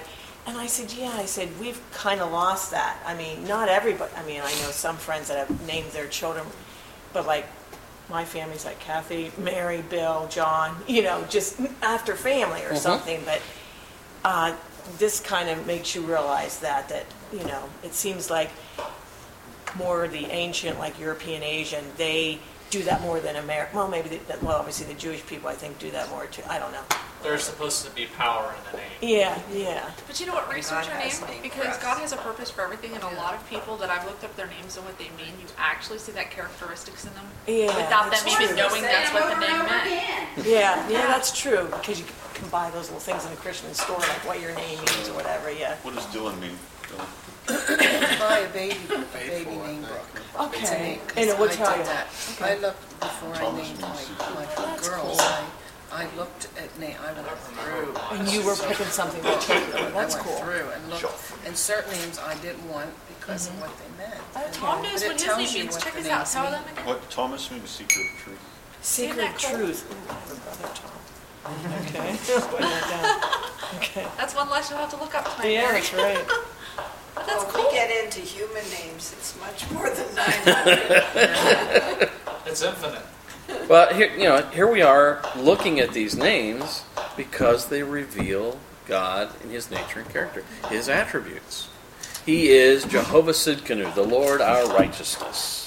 And I said, yeah, I said, we've kind of lost that. I mean, not everybody, I mean, I know some friends that have named their children, but like, my family's like Kathy, Mary, Bill, John, you know, just after family or Mhm. something, but uh, this kind of makes you realize that, that, you know, it seems like more the ancient, like European, Asian, they do that more than America. Well, maybe, the, well, obviously the Jewish people, I think, do that more too. I don't know. There's supposed to be power in the name. Yeah, yeah. But you know what, research your God has name, name for because us. God has a purpose for everything, and a lot of people that I've looked up their names and what they mean, you actually see that characteristics in them. Yeah, Without them that's even true. knowing that's what the name meant. Yeah, yeah, that's true, because you can buy those little things in the Christian store, like what your name means or whatever, yeah. What does Dylan mean? Dylan? Buy a baby, baby name book. It's a Okay, name, 'cause and it will I tell did you. that. Okay. I looked before I Thomas named means my, my That's girls. cool. I, I looked at name, I went through. And you were picking something particular, that's I went cool. through and looked, and certain names I didn't want because of what they meant. Okay. Tom But knows it what his tells name you means. what Check the this out. names Tell mean. them again. What, Thomas means secret of truth? Secret that of cool? truth. Ooh, I have a brother, Tom. Okay, putting that down. Okay. That's one less you'll have to look up tonight. Yeah, Mary. that's right. But that's Well, if cool. we get into human names, it's much more than nine hundred. It's infinite. Well, here, you know, here we are looking at these names because they reveal God and His nature and character, His attributes. He is Jehovah Sidkenu, the Lord our righteousness.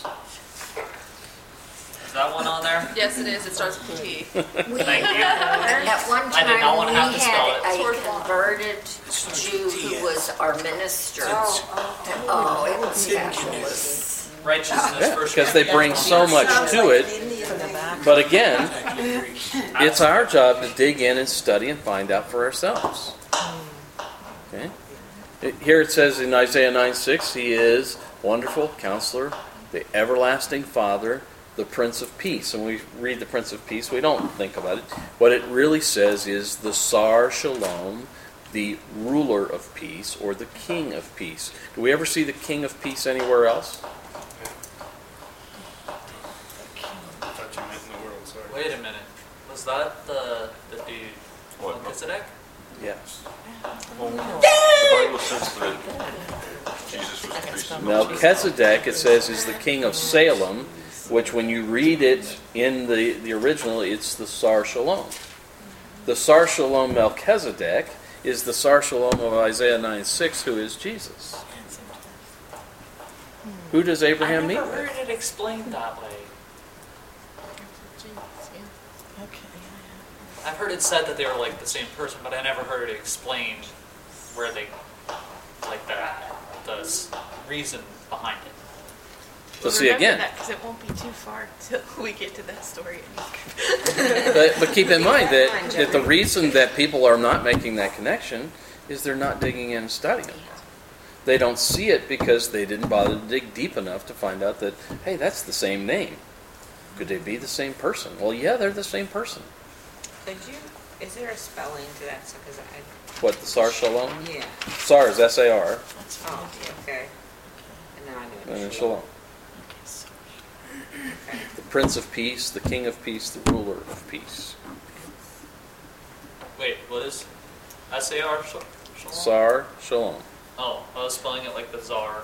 Is that one on there? Yes, it is. It starts with T. We, Thank you. at one I did not time, wanna we have to spell had it. a converted Jew who was our minister. Oh, oh, Oh, it was fabulous. Righteousness Yeah, first. because they bring so much sounds to like it. an Indian From the name. back. But again, it's our job to dig in and study and find out for ourselves. Okay? It- Here it says in Isaiah nine six, He is Wonderful Counselor, the Everlasting Father, the Prince of Peace. And we read the Prince of Peace, we don't think about it. What it really says is the Sar Shalom, the ruler of peace, or the King of Peace. Do we ever see the King of Peace anywhere else? I thought you meant in the world, sorry. Wait a minute. Was that the the dude What? Melchizedek? Yes. The Bible says that Jesus was the priest of Melchizedek, it says, is the king of Salem, which when you read it in the, the original, it's the Sar Shalom. The Sar Shalom Melchizedek is the Sar Shalom of Isaiah nine six, who is Jesus. Who does Abraham I meet never with? heard it explained that way. Okay. I've heard it said that they were like the same person, but I never heard it explained where they, like that, the s- reason behind it. So see again, Because it won't be too far till we get to that story. but, but keep in mind that, that the reason that people are not making that connection is they're not digging in and studying. They don't see it because they didn't bother to dig deep enough to find out that, hey, that's the same name. Could they be the same person? Well, yeah, they're the same person. Could you, is there a spelling to that? Because I, What, the Sar Shalom? yeah. Sar is S A R, That's fine. Oh, okay. And now I know. and then Shalom. Okay. The Prince of Peace, the King of Peace, the Ruler of Peace. Wait, what is S A R? Shalom? Sar Shalom. Oh, I was spelling it like the czar.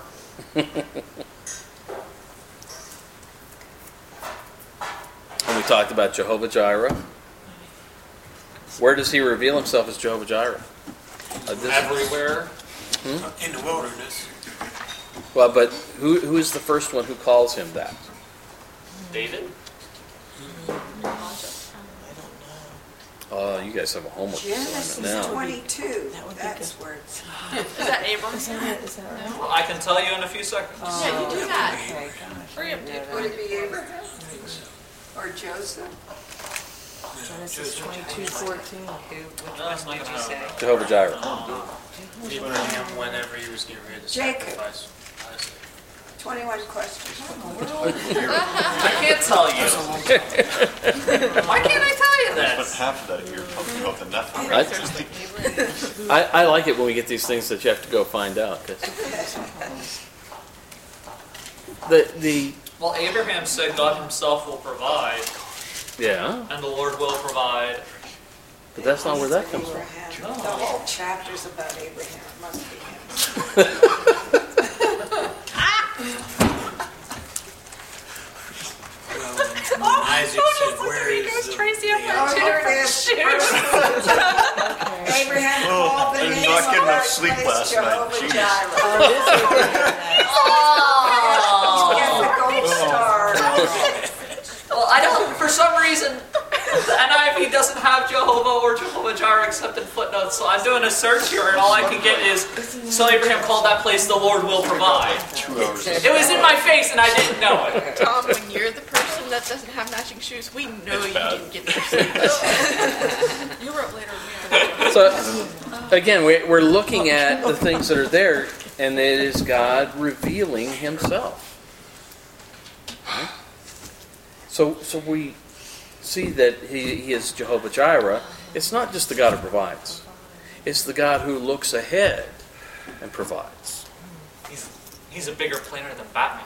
And we talked about Jehovah Jireh. Where does he reveal himself as Jehovah Jireh? Uh, this- Everywhere. In the wilderness. Well, but who who is the first one who calls him that? David? Oh, you guys have a homework Genesis assignment now. twenty-two, That would be that's good. where it's. Is that Abram? Is that it? Is that right? Well, I can tell you in a few seconds. Yeah, you do that. Okay, gosh. Hurry up, dude. Would it be Abraham or Joseph? Genesis twenty-two fourteen. Who, which No, it's one not did gonna you say? happen. Jehovah Jireh. Abraham, whenever he was getting ready to Jacob. sacrifice Isaac. twenty-one questions. I can't tell you. Why can't I tell you But this? half of that you're talking about the Nephilim. I, I like it when we get these things that you have to go find out. 'Cause the the Well, Abraham said God himself will provide, yeah. and the Lord will provide. But that's not where that comes from. Abraham. The whole chapter's about Abraham, it must be him. Well, Isaac said, where He is goes the... Tracy up the there other-" to her shoes. Abraham called the I did name not of get enough our sleep place last night. Jehovah Jeez. Jireh. Oh, this is Oh. Get the gold star. Well, I don't, for some reason, the N I V doesn't have Jehovah or Jehovah Jireh except in footnotes, so I'm doing a search here, and all I can get is, so Abraham called that place the Lord will provide. Two hours. It was in my face, and I didn't know it. Tom, when you're the person that doesn't have matching shoes, we know It's you bad. didn't get their sleep. You were up later than me. So, again, we, we're looking at the things that are there, and it is God revealing Himself. Right? So, so we see that he, he is Jehovah Jireh. It's not just the God who provides. It's the God who looks ahead and provides. He's, he's a bigger planner than Batman.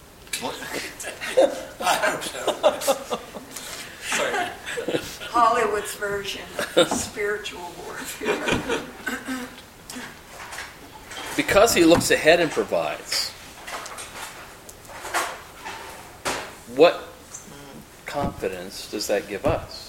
I hope so. Sorry. Hollywood's version of spiritual warfare. Because He looks ahead and provides, what confidence does that give us?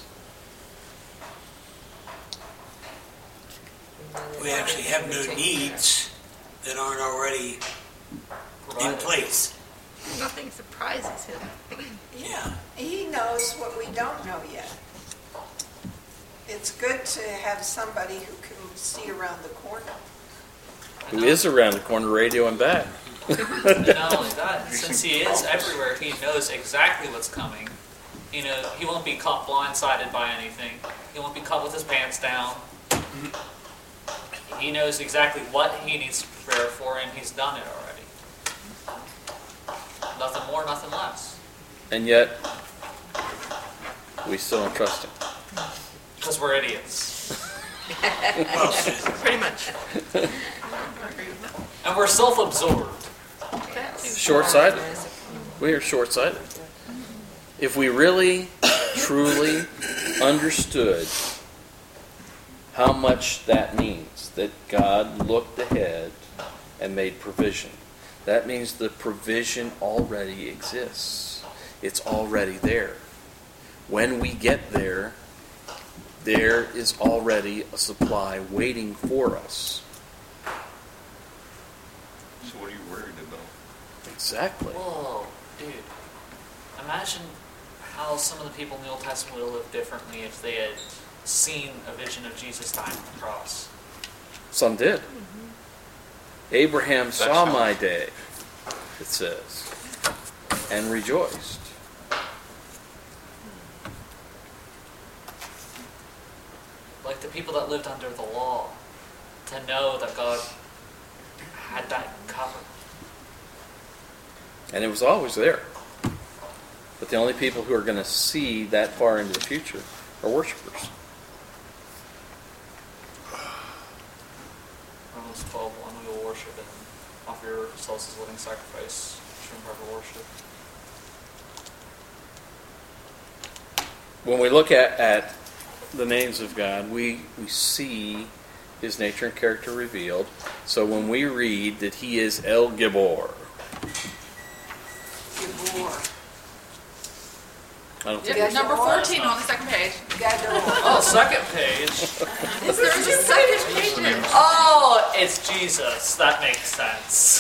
We actually have no needs that aren't already in place. Nothing surprises him. Yeah. He knows what we don't know yet. It's good to have somebody who can see around the corner. Who is around the corner, radio and back? And not only that, since he is everywhere, he knows exactly what's coming. You know, he won't be caught blindsided by anything. He won't be caught with his pants down. He knows exactly what he needs to prepare for, and he's done it already. Nothing more, nothing less. And yet, we still don't trust Him. Because we're idiots. Well said. Pretty much. And we're self-absorbed. Short-sighted. We are short-sighted. If we really, truly understood how much that means, that God looked ahead and made provision, that means the provision already exists. It's already there. When we get there, there is already a supply waiting for us. So what are you worried about? Exactly. Whoa, dude. Imagine how some of the people in the Old Testament would have lived differently if they had seen a vision of Jesus dying on the cross. Some did. Abraham saw how- my day, it says, and rejoiced. Like the people that lived under the law, to know that God had that covered. And it was always there. But the only people who are going to see that far into the future are worshipers. Romans twelve one, we will worship and offer yourselves as a living sacrifice, true and proper worship. When we look at, at the names of God, we, we see His nature and character revealed. So when we read that He is El Gibor, Gibor. I don't think Yep, number fourteen on the second page. Gadol. Oh, second page. Is there a second page? Oh, it's Jesus. That makes sense.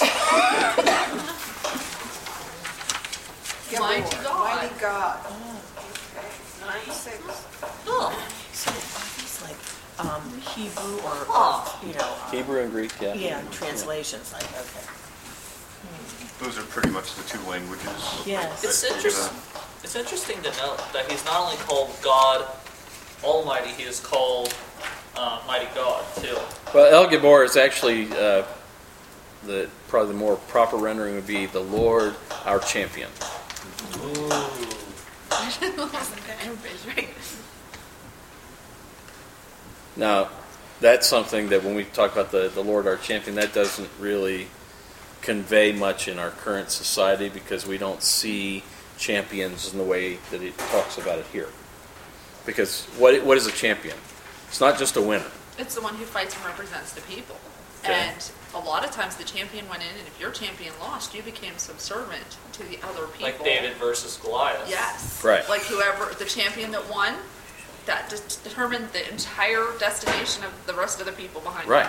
Gibor. Mighty God. Mighty God. Okay, nine six. Oh. So are these like um, Hebrew or, Oh. you know, uh, Hebrew and Greek, yeah. yeah, translations, like, okay. Those are pretty much the two languages. Yes. It's that we're interesting. gonna- It's interesting to note that he's not only called God Almighty, he is called uh, Mighty God too. Well, El Gibor is actually, uh, the probably the more proper rendering would be the Lord, our champion. Right. Now, that's something that when we talk about the, the Lord, our champion, that doesn't really convey much in our current society because we don't see champions in the way that it talks about it here. Because what what is a champion? It's not just a winner. It's the one who fights and represents the people. Okay. And a lot of times the champion went in, and if your champion lost, you became subservient to the other people. Like David versus Goliath. Yes. Right. Like whoever, the champion that won, that de- determined the entire destination of the rest of the people behind Right. him.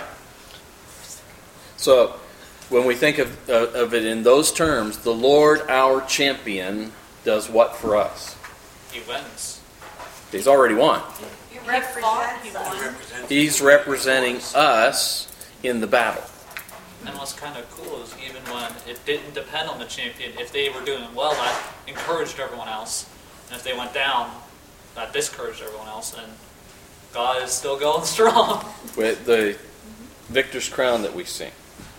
So when we think of, uh, of it in those terms, the Lord, our champion, does what for us? He wins. He's already won. He fought, he won. Represents- He's representing us in the battle. And what's kind of cool is even when it didn't depend on the champion, if they were doing well, that encouraged everyone else. And if they went down, that discouraged everyone else. And God is still going strong. With the victor's crown that we sing.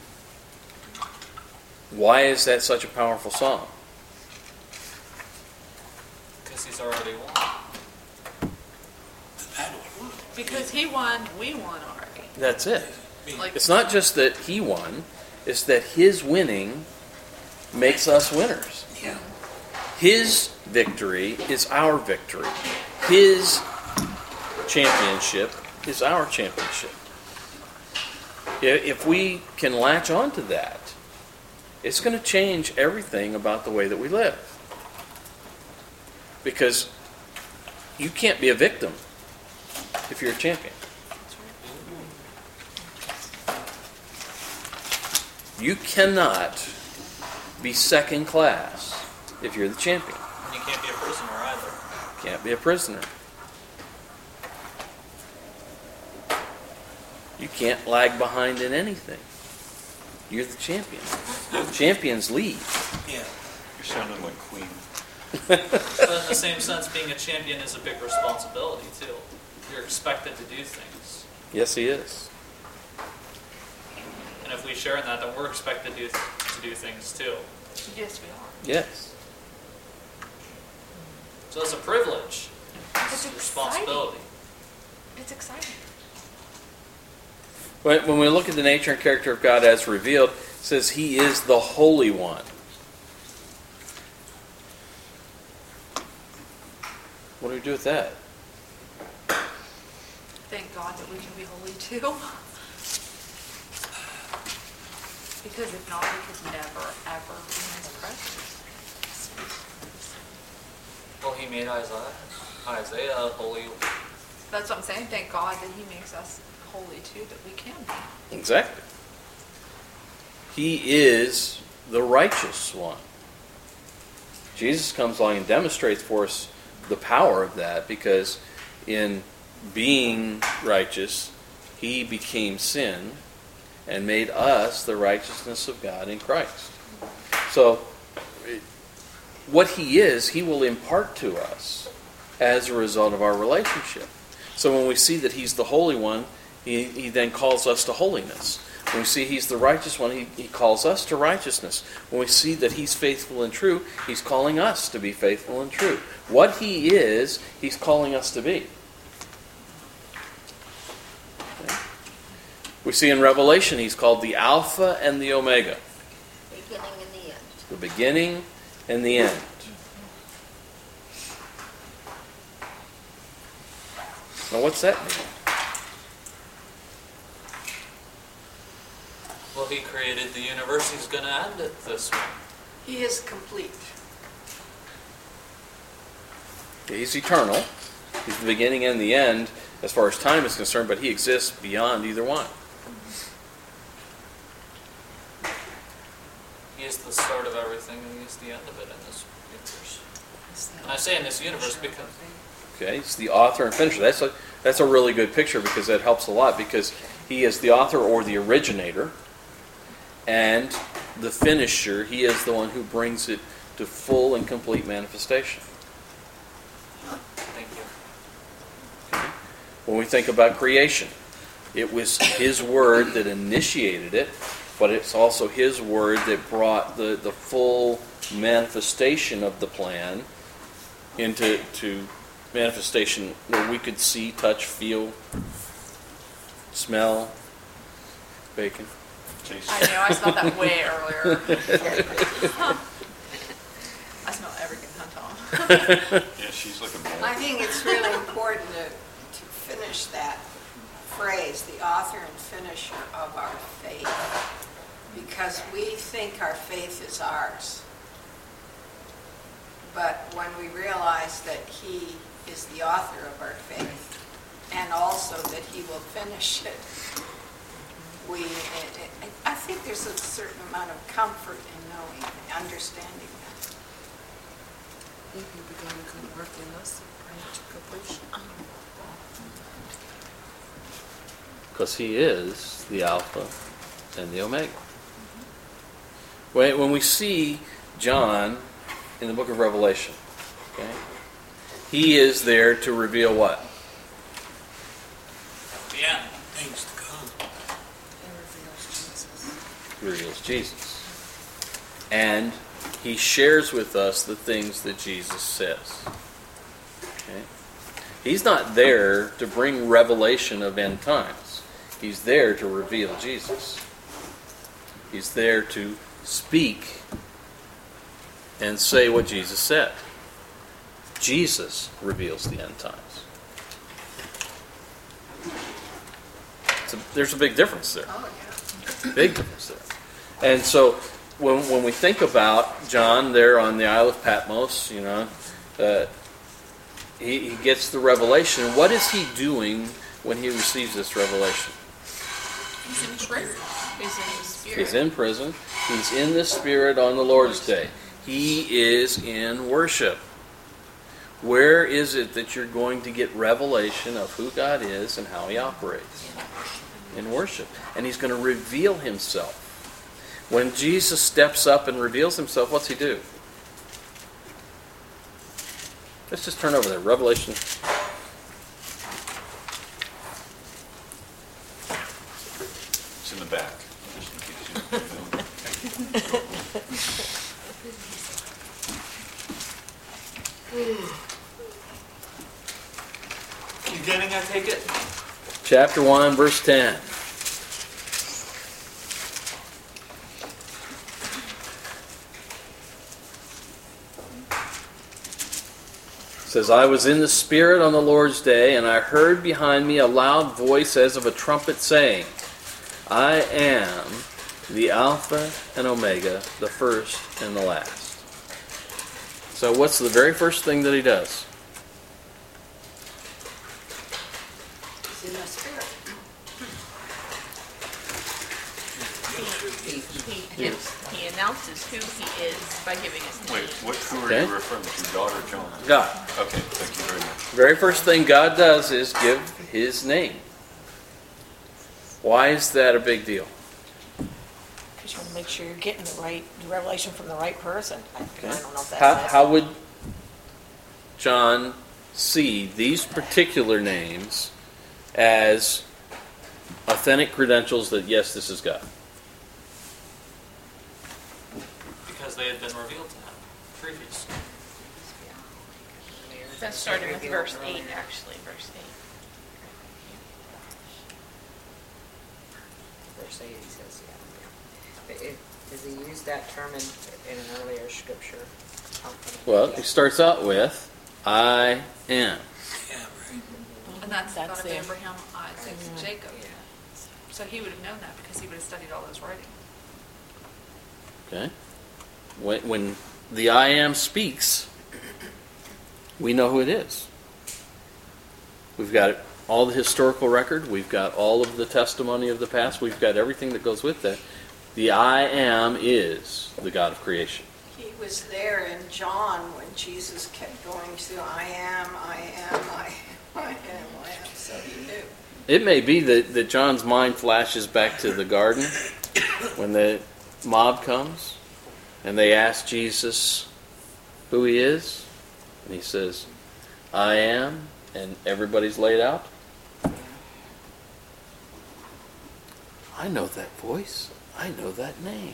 Why is that such a powerful song? Because he's already won. The battle. Because he won, we won already. That's it. Like, It's not just that he won, it's that his winning makes us winners. Yeah. His victory is our victory. His championship is our championship. I- If we can latch on to that, it's going to change everything about the way that we live. Because you can't be a victim if you're a champion. You cannot be second class if you're the champion. And you can't be a prisoner either. Can't be a prisoner. You can't lag behind in anything. You're the champion. Champions lead. Yeah. You're sounding like Queen. But in the same sense, being a champion is a big responsibility too. You're expected to do things. Yes, he is. And if we share in that, then we're expected to do, to do things too. yes, we are. Yes. So it's a privilege. It's a responsibility. It's exciting. When when we look at the nature and character of God as revealed, it says he is the Holy One. What do we do with that? Thank God that we can be holy too. Because if not, we could never, ever be in his presence. Well, he made Isaiah, Isaiah holy. That's what I'm saying. Thank God that he makes us holy too, that we can be. Exactly. He is the righteous one. Jesus comes along and demonstrates for us the power of that, because in being righteous, he became sin and made us the righteousness of God in Christ. So, what he is, he will impart to us as a result of our relationship. So when we see that he's the Holy One, he, he then calls us to holiness. When we see he's the righteous one, he, he calls us to righteousness. When we see that he's faithful and true, he's calling us to be faithful and true. What he is, he's calling us to be. Okay. We see in Revelation he's called the Alpha and the Omega. Beginning and the end. The beginning and the end. Now what's that mean? Well, he created the universe. He's going to end it this way. He is complete. He's eternal. He's the beginning and the end as far as time is concerned, but he exists beyond either one. He is the start of everything, and he is the end of it in this universe. And I say in this universe because Okay, he's the author and finisher. That's a, that's a really good picture, because that helps a lot, because he is the author or the originator, and the finisher. He is the one who brings it to full and complete manifestation. thank you. When we think about creation, it was his word that initiated it, but it's also his word that brought the, the full manifestation of the plan into to manifestation where we could see, touch, feel, smell bacon. Taste. I know, I smelled that way earlier. I smell everything, huh, Tom? Yeah, she's like a I mole. think it's really important to, to finish that phrase, the author and finisher of our faith, because we think our faith is ours. But when we realize that he is the author of our faith, and also that he will finish it, we, I think there's a certain amount of comfort in knowing, understanding that. He who began a good work in us, bring it to completion. Because he is the Alpha and the Omega. When, when we see John in the book of Revelation, okay, he is there to reveal what? Yeah. Things to come. He reveals Jesus. And he shares with us the things that Jesus says. Okay? He's not there to bring revelation of end times. He's there to reveal Jesus. He's there to speak and say what Jesus said. Jesus reveals the end times. It's a, there's a big difference there. Oh, yeah. Big difference there. And so when when we think about John there on the Isle of Patmos, you know, uh, he, he gets the revelation. What is he doing when he receives this revelation? He's in prison. He's in the spirit. He's in prison. He's in the Spirit on the Lord's Day. He is in worship. Where is it that you're going to get revelation of who God is and how he operates? In worship. And he's going to reveal himself. When Jesus steps up and reveals himself, what's he do? Let's just turn over there. Revelation. It's in the back. Just in case you don't know. Beginning, I take it? Chapter one, verse ten. It says, I was in the Spirit on the Lord's day, and I heard behind me a loud voice as of a trumpet saying, I am the Alpha and Omega, the first and the last. So what's the very first thing that he does? He's in the spirit. He, he, he announces who he is by giving his name. Wait, what, who are Okay. you referring to, God or John? God. Okay, thank you very much. Very first thing God does is give his name. Why is that a big deal? Because you want to make sure you're getting the right the revelation from the right person. I, I don't know if that's How, it. how would John see these particular names as authentic credentials that, yes, this is God? Because they had been revealed to him previously. That's starting with verse eight, actually, verse eight. Verse eight, he says, yeah. But it, does he use that term in, in an earlier scripture? Well, he starts out with, I am. Yeah, right. And that's the God That's of the- Abraham, Isaac, and Mhm. Jacob. Yeah. So he would have known that because he would have studied all those writings. Okay? When, when the I am speaks, we know who it is. We've got all the historical record. We've got all of the testimony of the past. We've got everything that goes with that. The I am is the God of creation. He was there in John when Jesus kept going to, I am, I am, I am, I am, I am. So he knew. It may be that, that John's mind flashes back to the garden when the mob comes and they ask Jesus who he is. And he says, I am, and everybody's laid out. I know that voice. I know that name.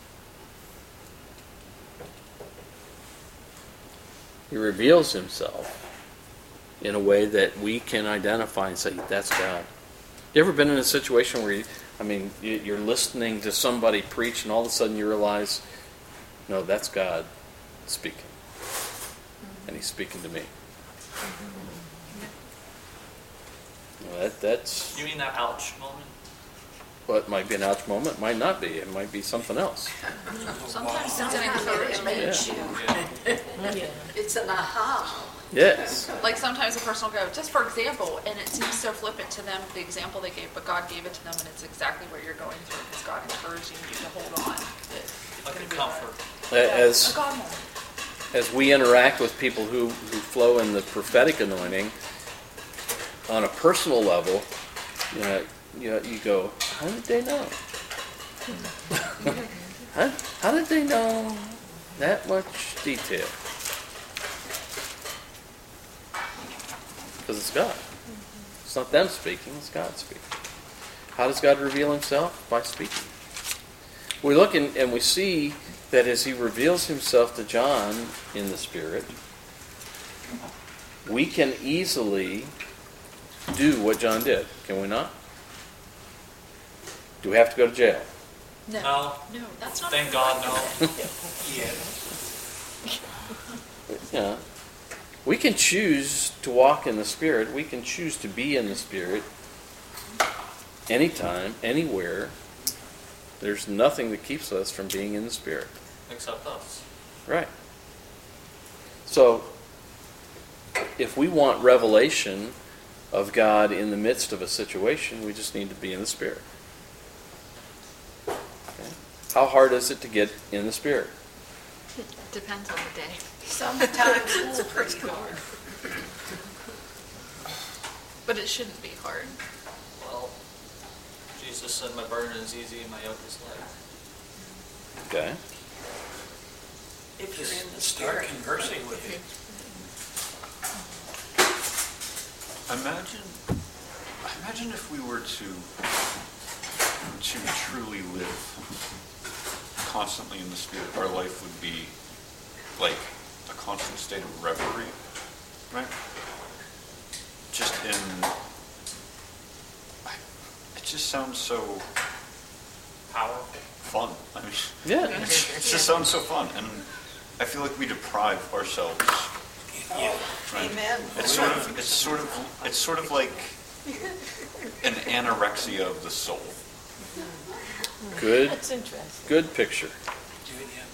He reveals himself in a way that we can identify and say, that's God. You ever been in a situation where, you, I mean, you, you're listening to somebody preach and all of a sudden you realize, no, that's God speaking. And he's speaking to me. Well, that, that's You mean that ouch moment? what might be an ouch moment, might not be. It might be something else. Sometimes it's an Sometimes it makes you, Yeah. It's an aha. Yes. Like sometimes a person will go, just for example, and it seems so flippant to them, the example they gave, but God gave it to them, and it's exactly what you're going through, because God encouraging you to hold on. It- It's Like gonna a be comfort. okay. A- Yeah, As a God moment. as we interact with people who, who flow in the prophetic anointing on a personal level, you know, you, you go, how did they know? how, how did they know that much detail? Because it's God. It's not them speaking, it's God speaking. How does God reveal himself? By speaking. We look in, and we see that as he reveals himself to John in the Spirit, we can easily do what John did, can we not? Do we have to go to jail? No, No. no, that's not. Thank God, no. Yeah. Yeah. We can choose to walk in the Spirit. We can choose to be in the Spirit anytime, anywhere. There's nothing that keeps us from being in the Spirit. Except us. Right. So, if we want revelation of God in the midst of a situation, we just need to be in the Spirit. Okay? How hard is it to get in the Spirit? Depends on the day. Sometimes it's pretty hard. But it shouldn't be hard. Well, Jesus said my burden is easy and my yoke is light. Okay. If you're in the Just start spirit. conversing with him. Imagine, imagine if we were to, to truly live constantly in the Spirit. Our life would be like a constant state of reverie, right? Just in, it just sounds so Power. fun. I mean, Yeah. it just sounds so fun, and I feel like we deprive ourselves. Yeah. Right? Amen. It's sort of, it's sort of, it's sort of like an anorexia of the soul. Good. That's interesting. Good picture. Do it, yeah.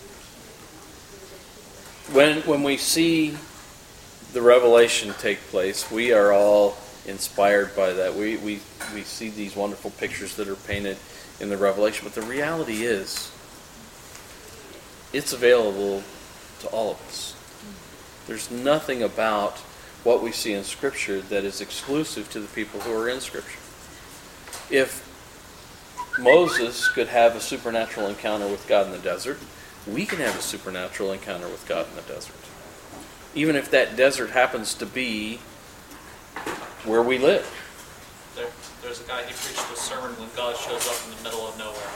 When when we see the revelation take place, we are all inspired by that. We we we see these wonderful pictures that are painted in the revelation, but the reality is, it's available to all of us. There's nothing about what we see in Scripture that is exclusive to the people who are in Scripture. If Moses could have a supernatural encounter with God in the desert, we can have a supernatural encounter with God in the desert. Even if that desert happens to be where we live. There, there's a guy, he preached a sermon when God shows up in the middle of nowhere.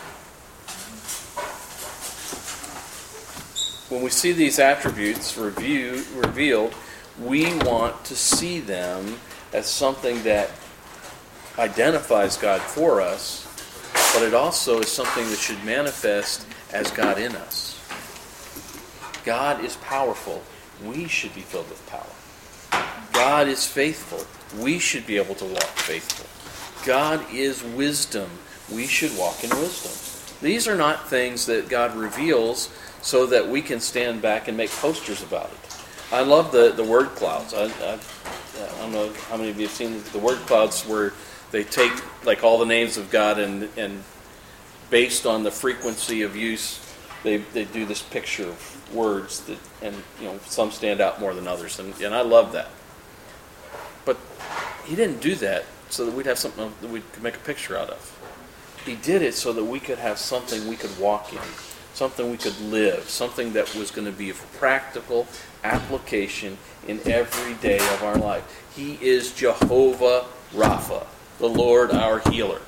When we see these attributes review, revealed, we want to see them as something that identifies God for us, but it also is something that should manifest as God in us. God is powerful. We should be filled with power. God is faithful. We should be able to walk faithful. God is wisdom. We should walk in wisdom. These are not things that God reveals so that we can stand back and make posters about it. I love the, the word clouds. I, I, I don't know how many of you have seen the word clouds where they take like all the names of God and, and based on the frequency of use, they, they do this picture of words that, and you know, some stand out more than others, and, and I love that. But he didn't do that so that we'd have something that we could make a picture out of. He did it so that we could have something we could walk in, something we could live, something that was going to be of practical application in every day of our life. He is Jehovah Rapha, the Lord our healer.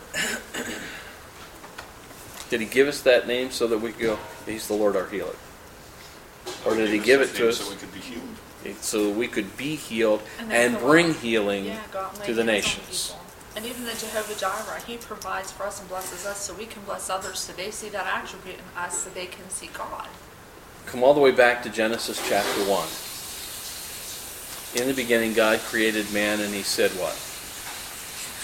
Did he give us that name so that we could go, he's the Lord our healer? Or did he give it to us so we could be healed? so that we could be healed And that's and the bring one. healing Yeah, go out and lay to the hands on nations? people. And even the Jehovah Jireh, he provides for us and blesses us so we can bless others so they see that attribute in us so they can see God. Come all the way back to Genesis chapter one. In the beginning, God created man and he said what?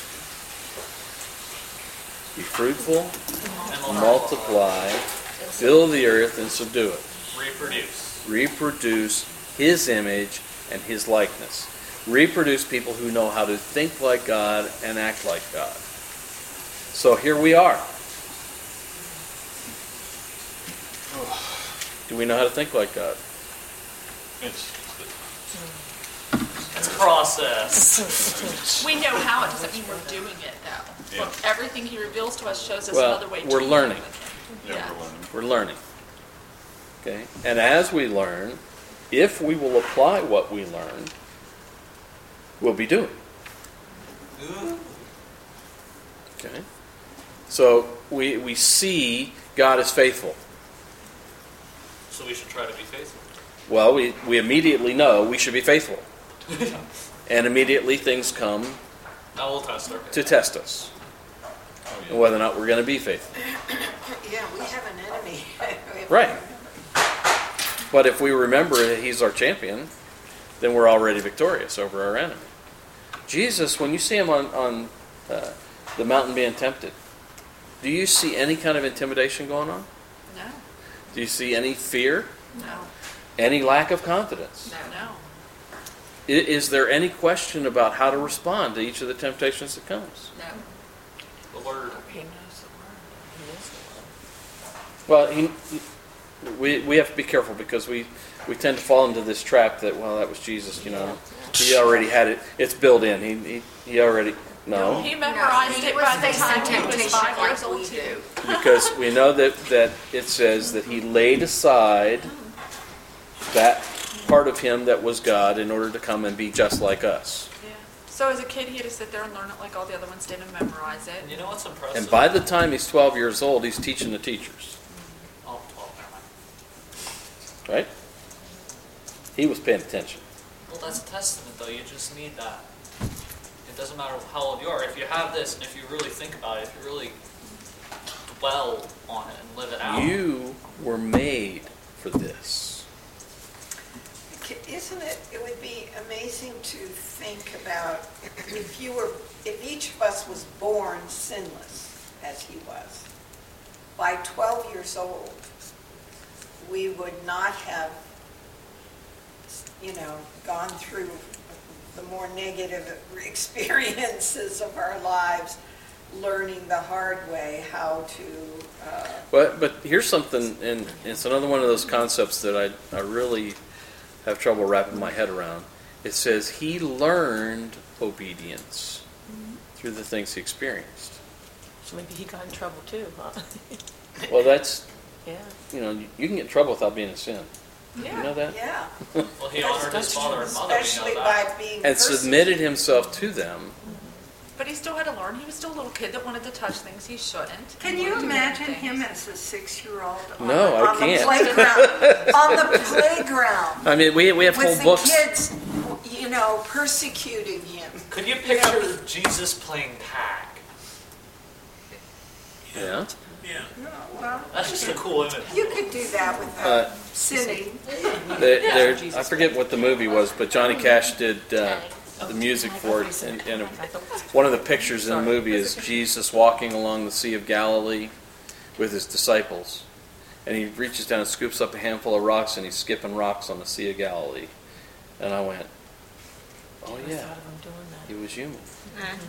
Be fruitful, And multiply, fill the earth, and subdue it. Reproduce. Reproduce His image and His likeness. Reproduce people who know how to think like God and act like God. So here we are. Do we know how to think like God? It's, It's a process. We know how, it doesn't mean we're doing it though. Yeah. Look, everything he reveals to us shows us Well, another way to we're be learning. with him. yeah, Yeah. we're learning. We're learning. Okay? And as we learn, if we will apply what we learn, we'll be doing. Okay? So we, we see God is faithful. So we should try to be faithful. Well, we, we immediately know we should be faithful. And immediately things come Now we'll test our to test us. And whether or not we're going to be faithful. Yeah, we have an enemy. We have- Right. But if we remember that He's our champion, then we're already victorious over our enemy. Jesus, when you see Him on, on uh, the mountain being tempted, do you see any kind of intimidation going on? No, Do you see any fear? no, Any lack of confidence? no, no. I- Is there any question about how to respond to each of the temptations that comes? No. the word. He knows the word. He knows the word. Well, he, we we have to be careful because we, we tend to fall into this trap that, well, that was Jesus, you know. He already had it. It's built in. He he, he already, no. He No, memorized he it was by the facing time he was temptation five like years we old too. do. Because we know that, that it says that He laid aside that part of Him that was God in order to come and be just like us. Yeah. So as a kid, he had to sit there and learn it like all the other ones did and memorize it. And you know what's impressive? And by the time he's twelve years old, he's teaching the teachers. Oh, twelve, never mind. Right? He was paying attention. Well, that's a testament, though. You just need that. It doesn't matter how old you are. If you have this, and if you really think about it, if you really dwell on it and live it out. You were made for this. Isn't it, it would be amazing to think about if you were, if each of us was born sinless, as he was, by twelve years old, we would not have, you know, gone through the more negative experiences of our lives, learning the hard way how to, uh, But but here's something, and it's another one of those concepts that I, I really have trouble wrapping my head around. It says he learned obedience through the things he experienced. So maybe he got in trouble too, huh? Well, that's, Yeah. you know, you can get in trouble without being in sin. yeah, You know that? yeah. Well, he honored his father and mother. Especially we know by that. being And submitted persecuted. himself to them. But he still had to learn. He was still a little kid that wanted to touch things he shouldn't. Can He you wanted to do imagine things. him as a six-year-old on, No, the, I on can't. the playground? On the playground I mean, we we have whole with the books. kids, you know, persecuting him. Could you picture Jesus playing tag? Yeah. Yeah. Well, That's just a cool image. you could do that without Uh, sinning. They, they're- I forget what the movie was, but Johnny Cash did uh, the music for it. And, and one of the pictures in the movie is Jesus walking along the Sea of Galilee with his disciples. And he reaches down and scoops up a handful of rocks, and he's skipping rocks on the Sea of Galilee. And I went, oh I yeah, thought of him doing that. he was human.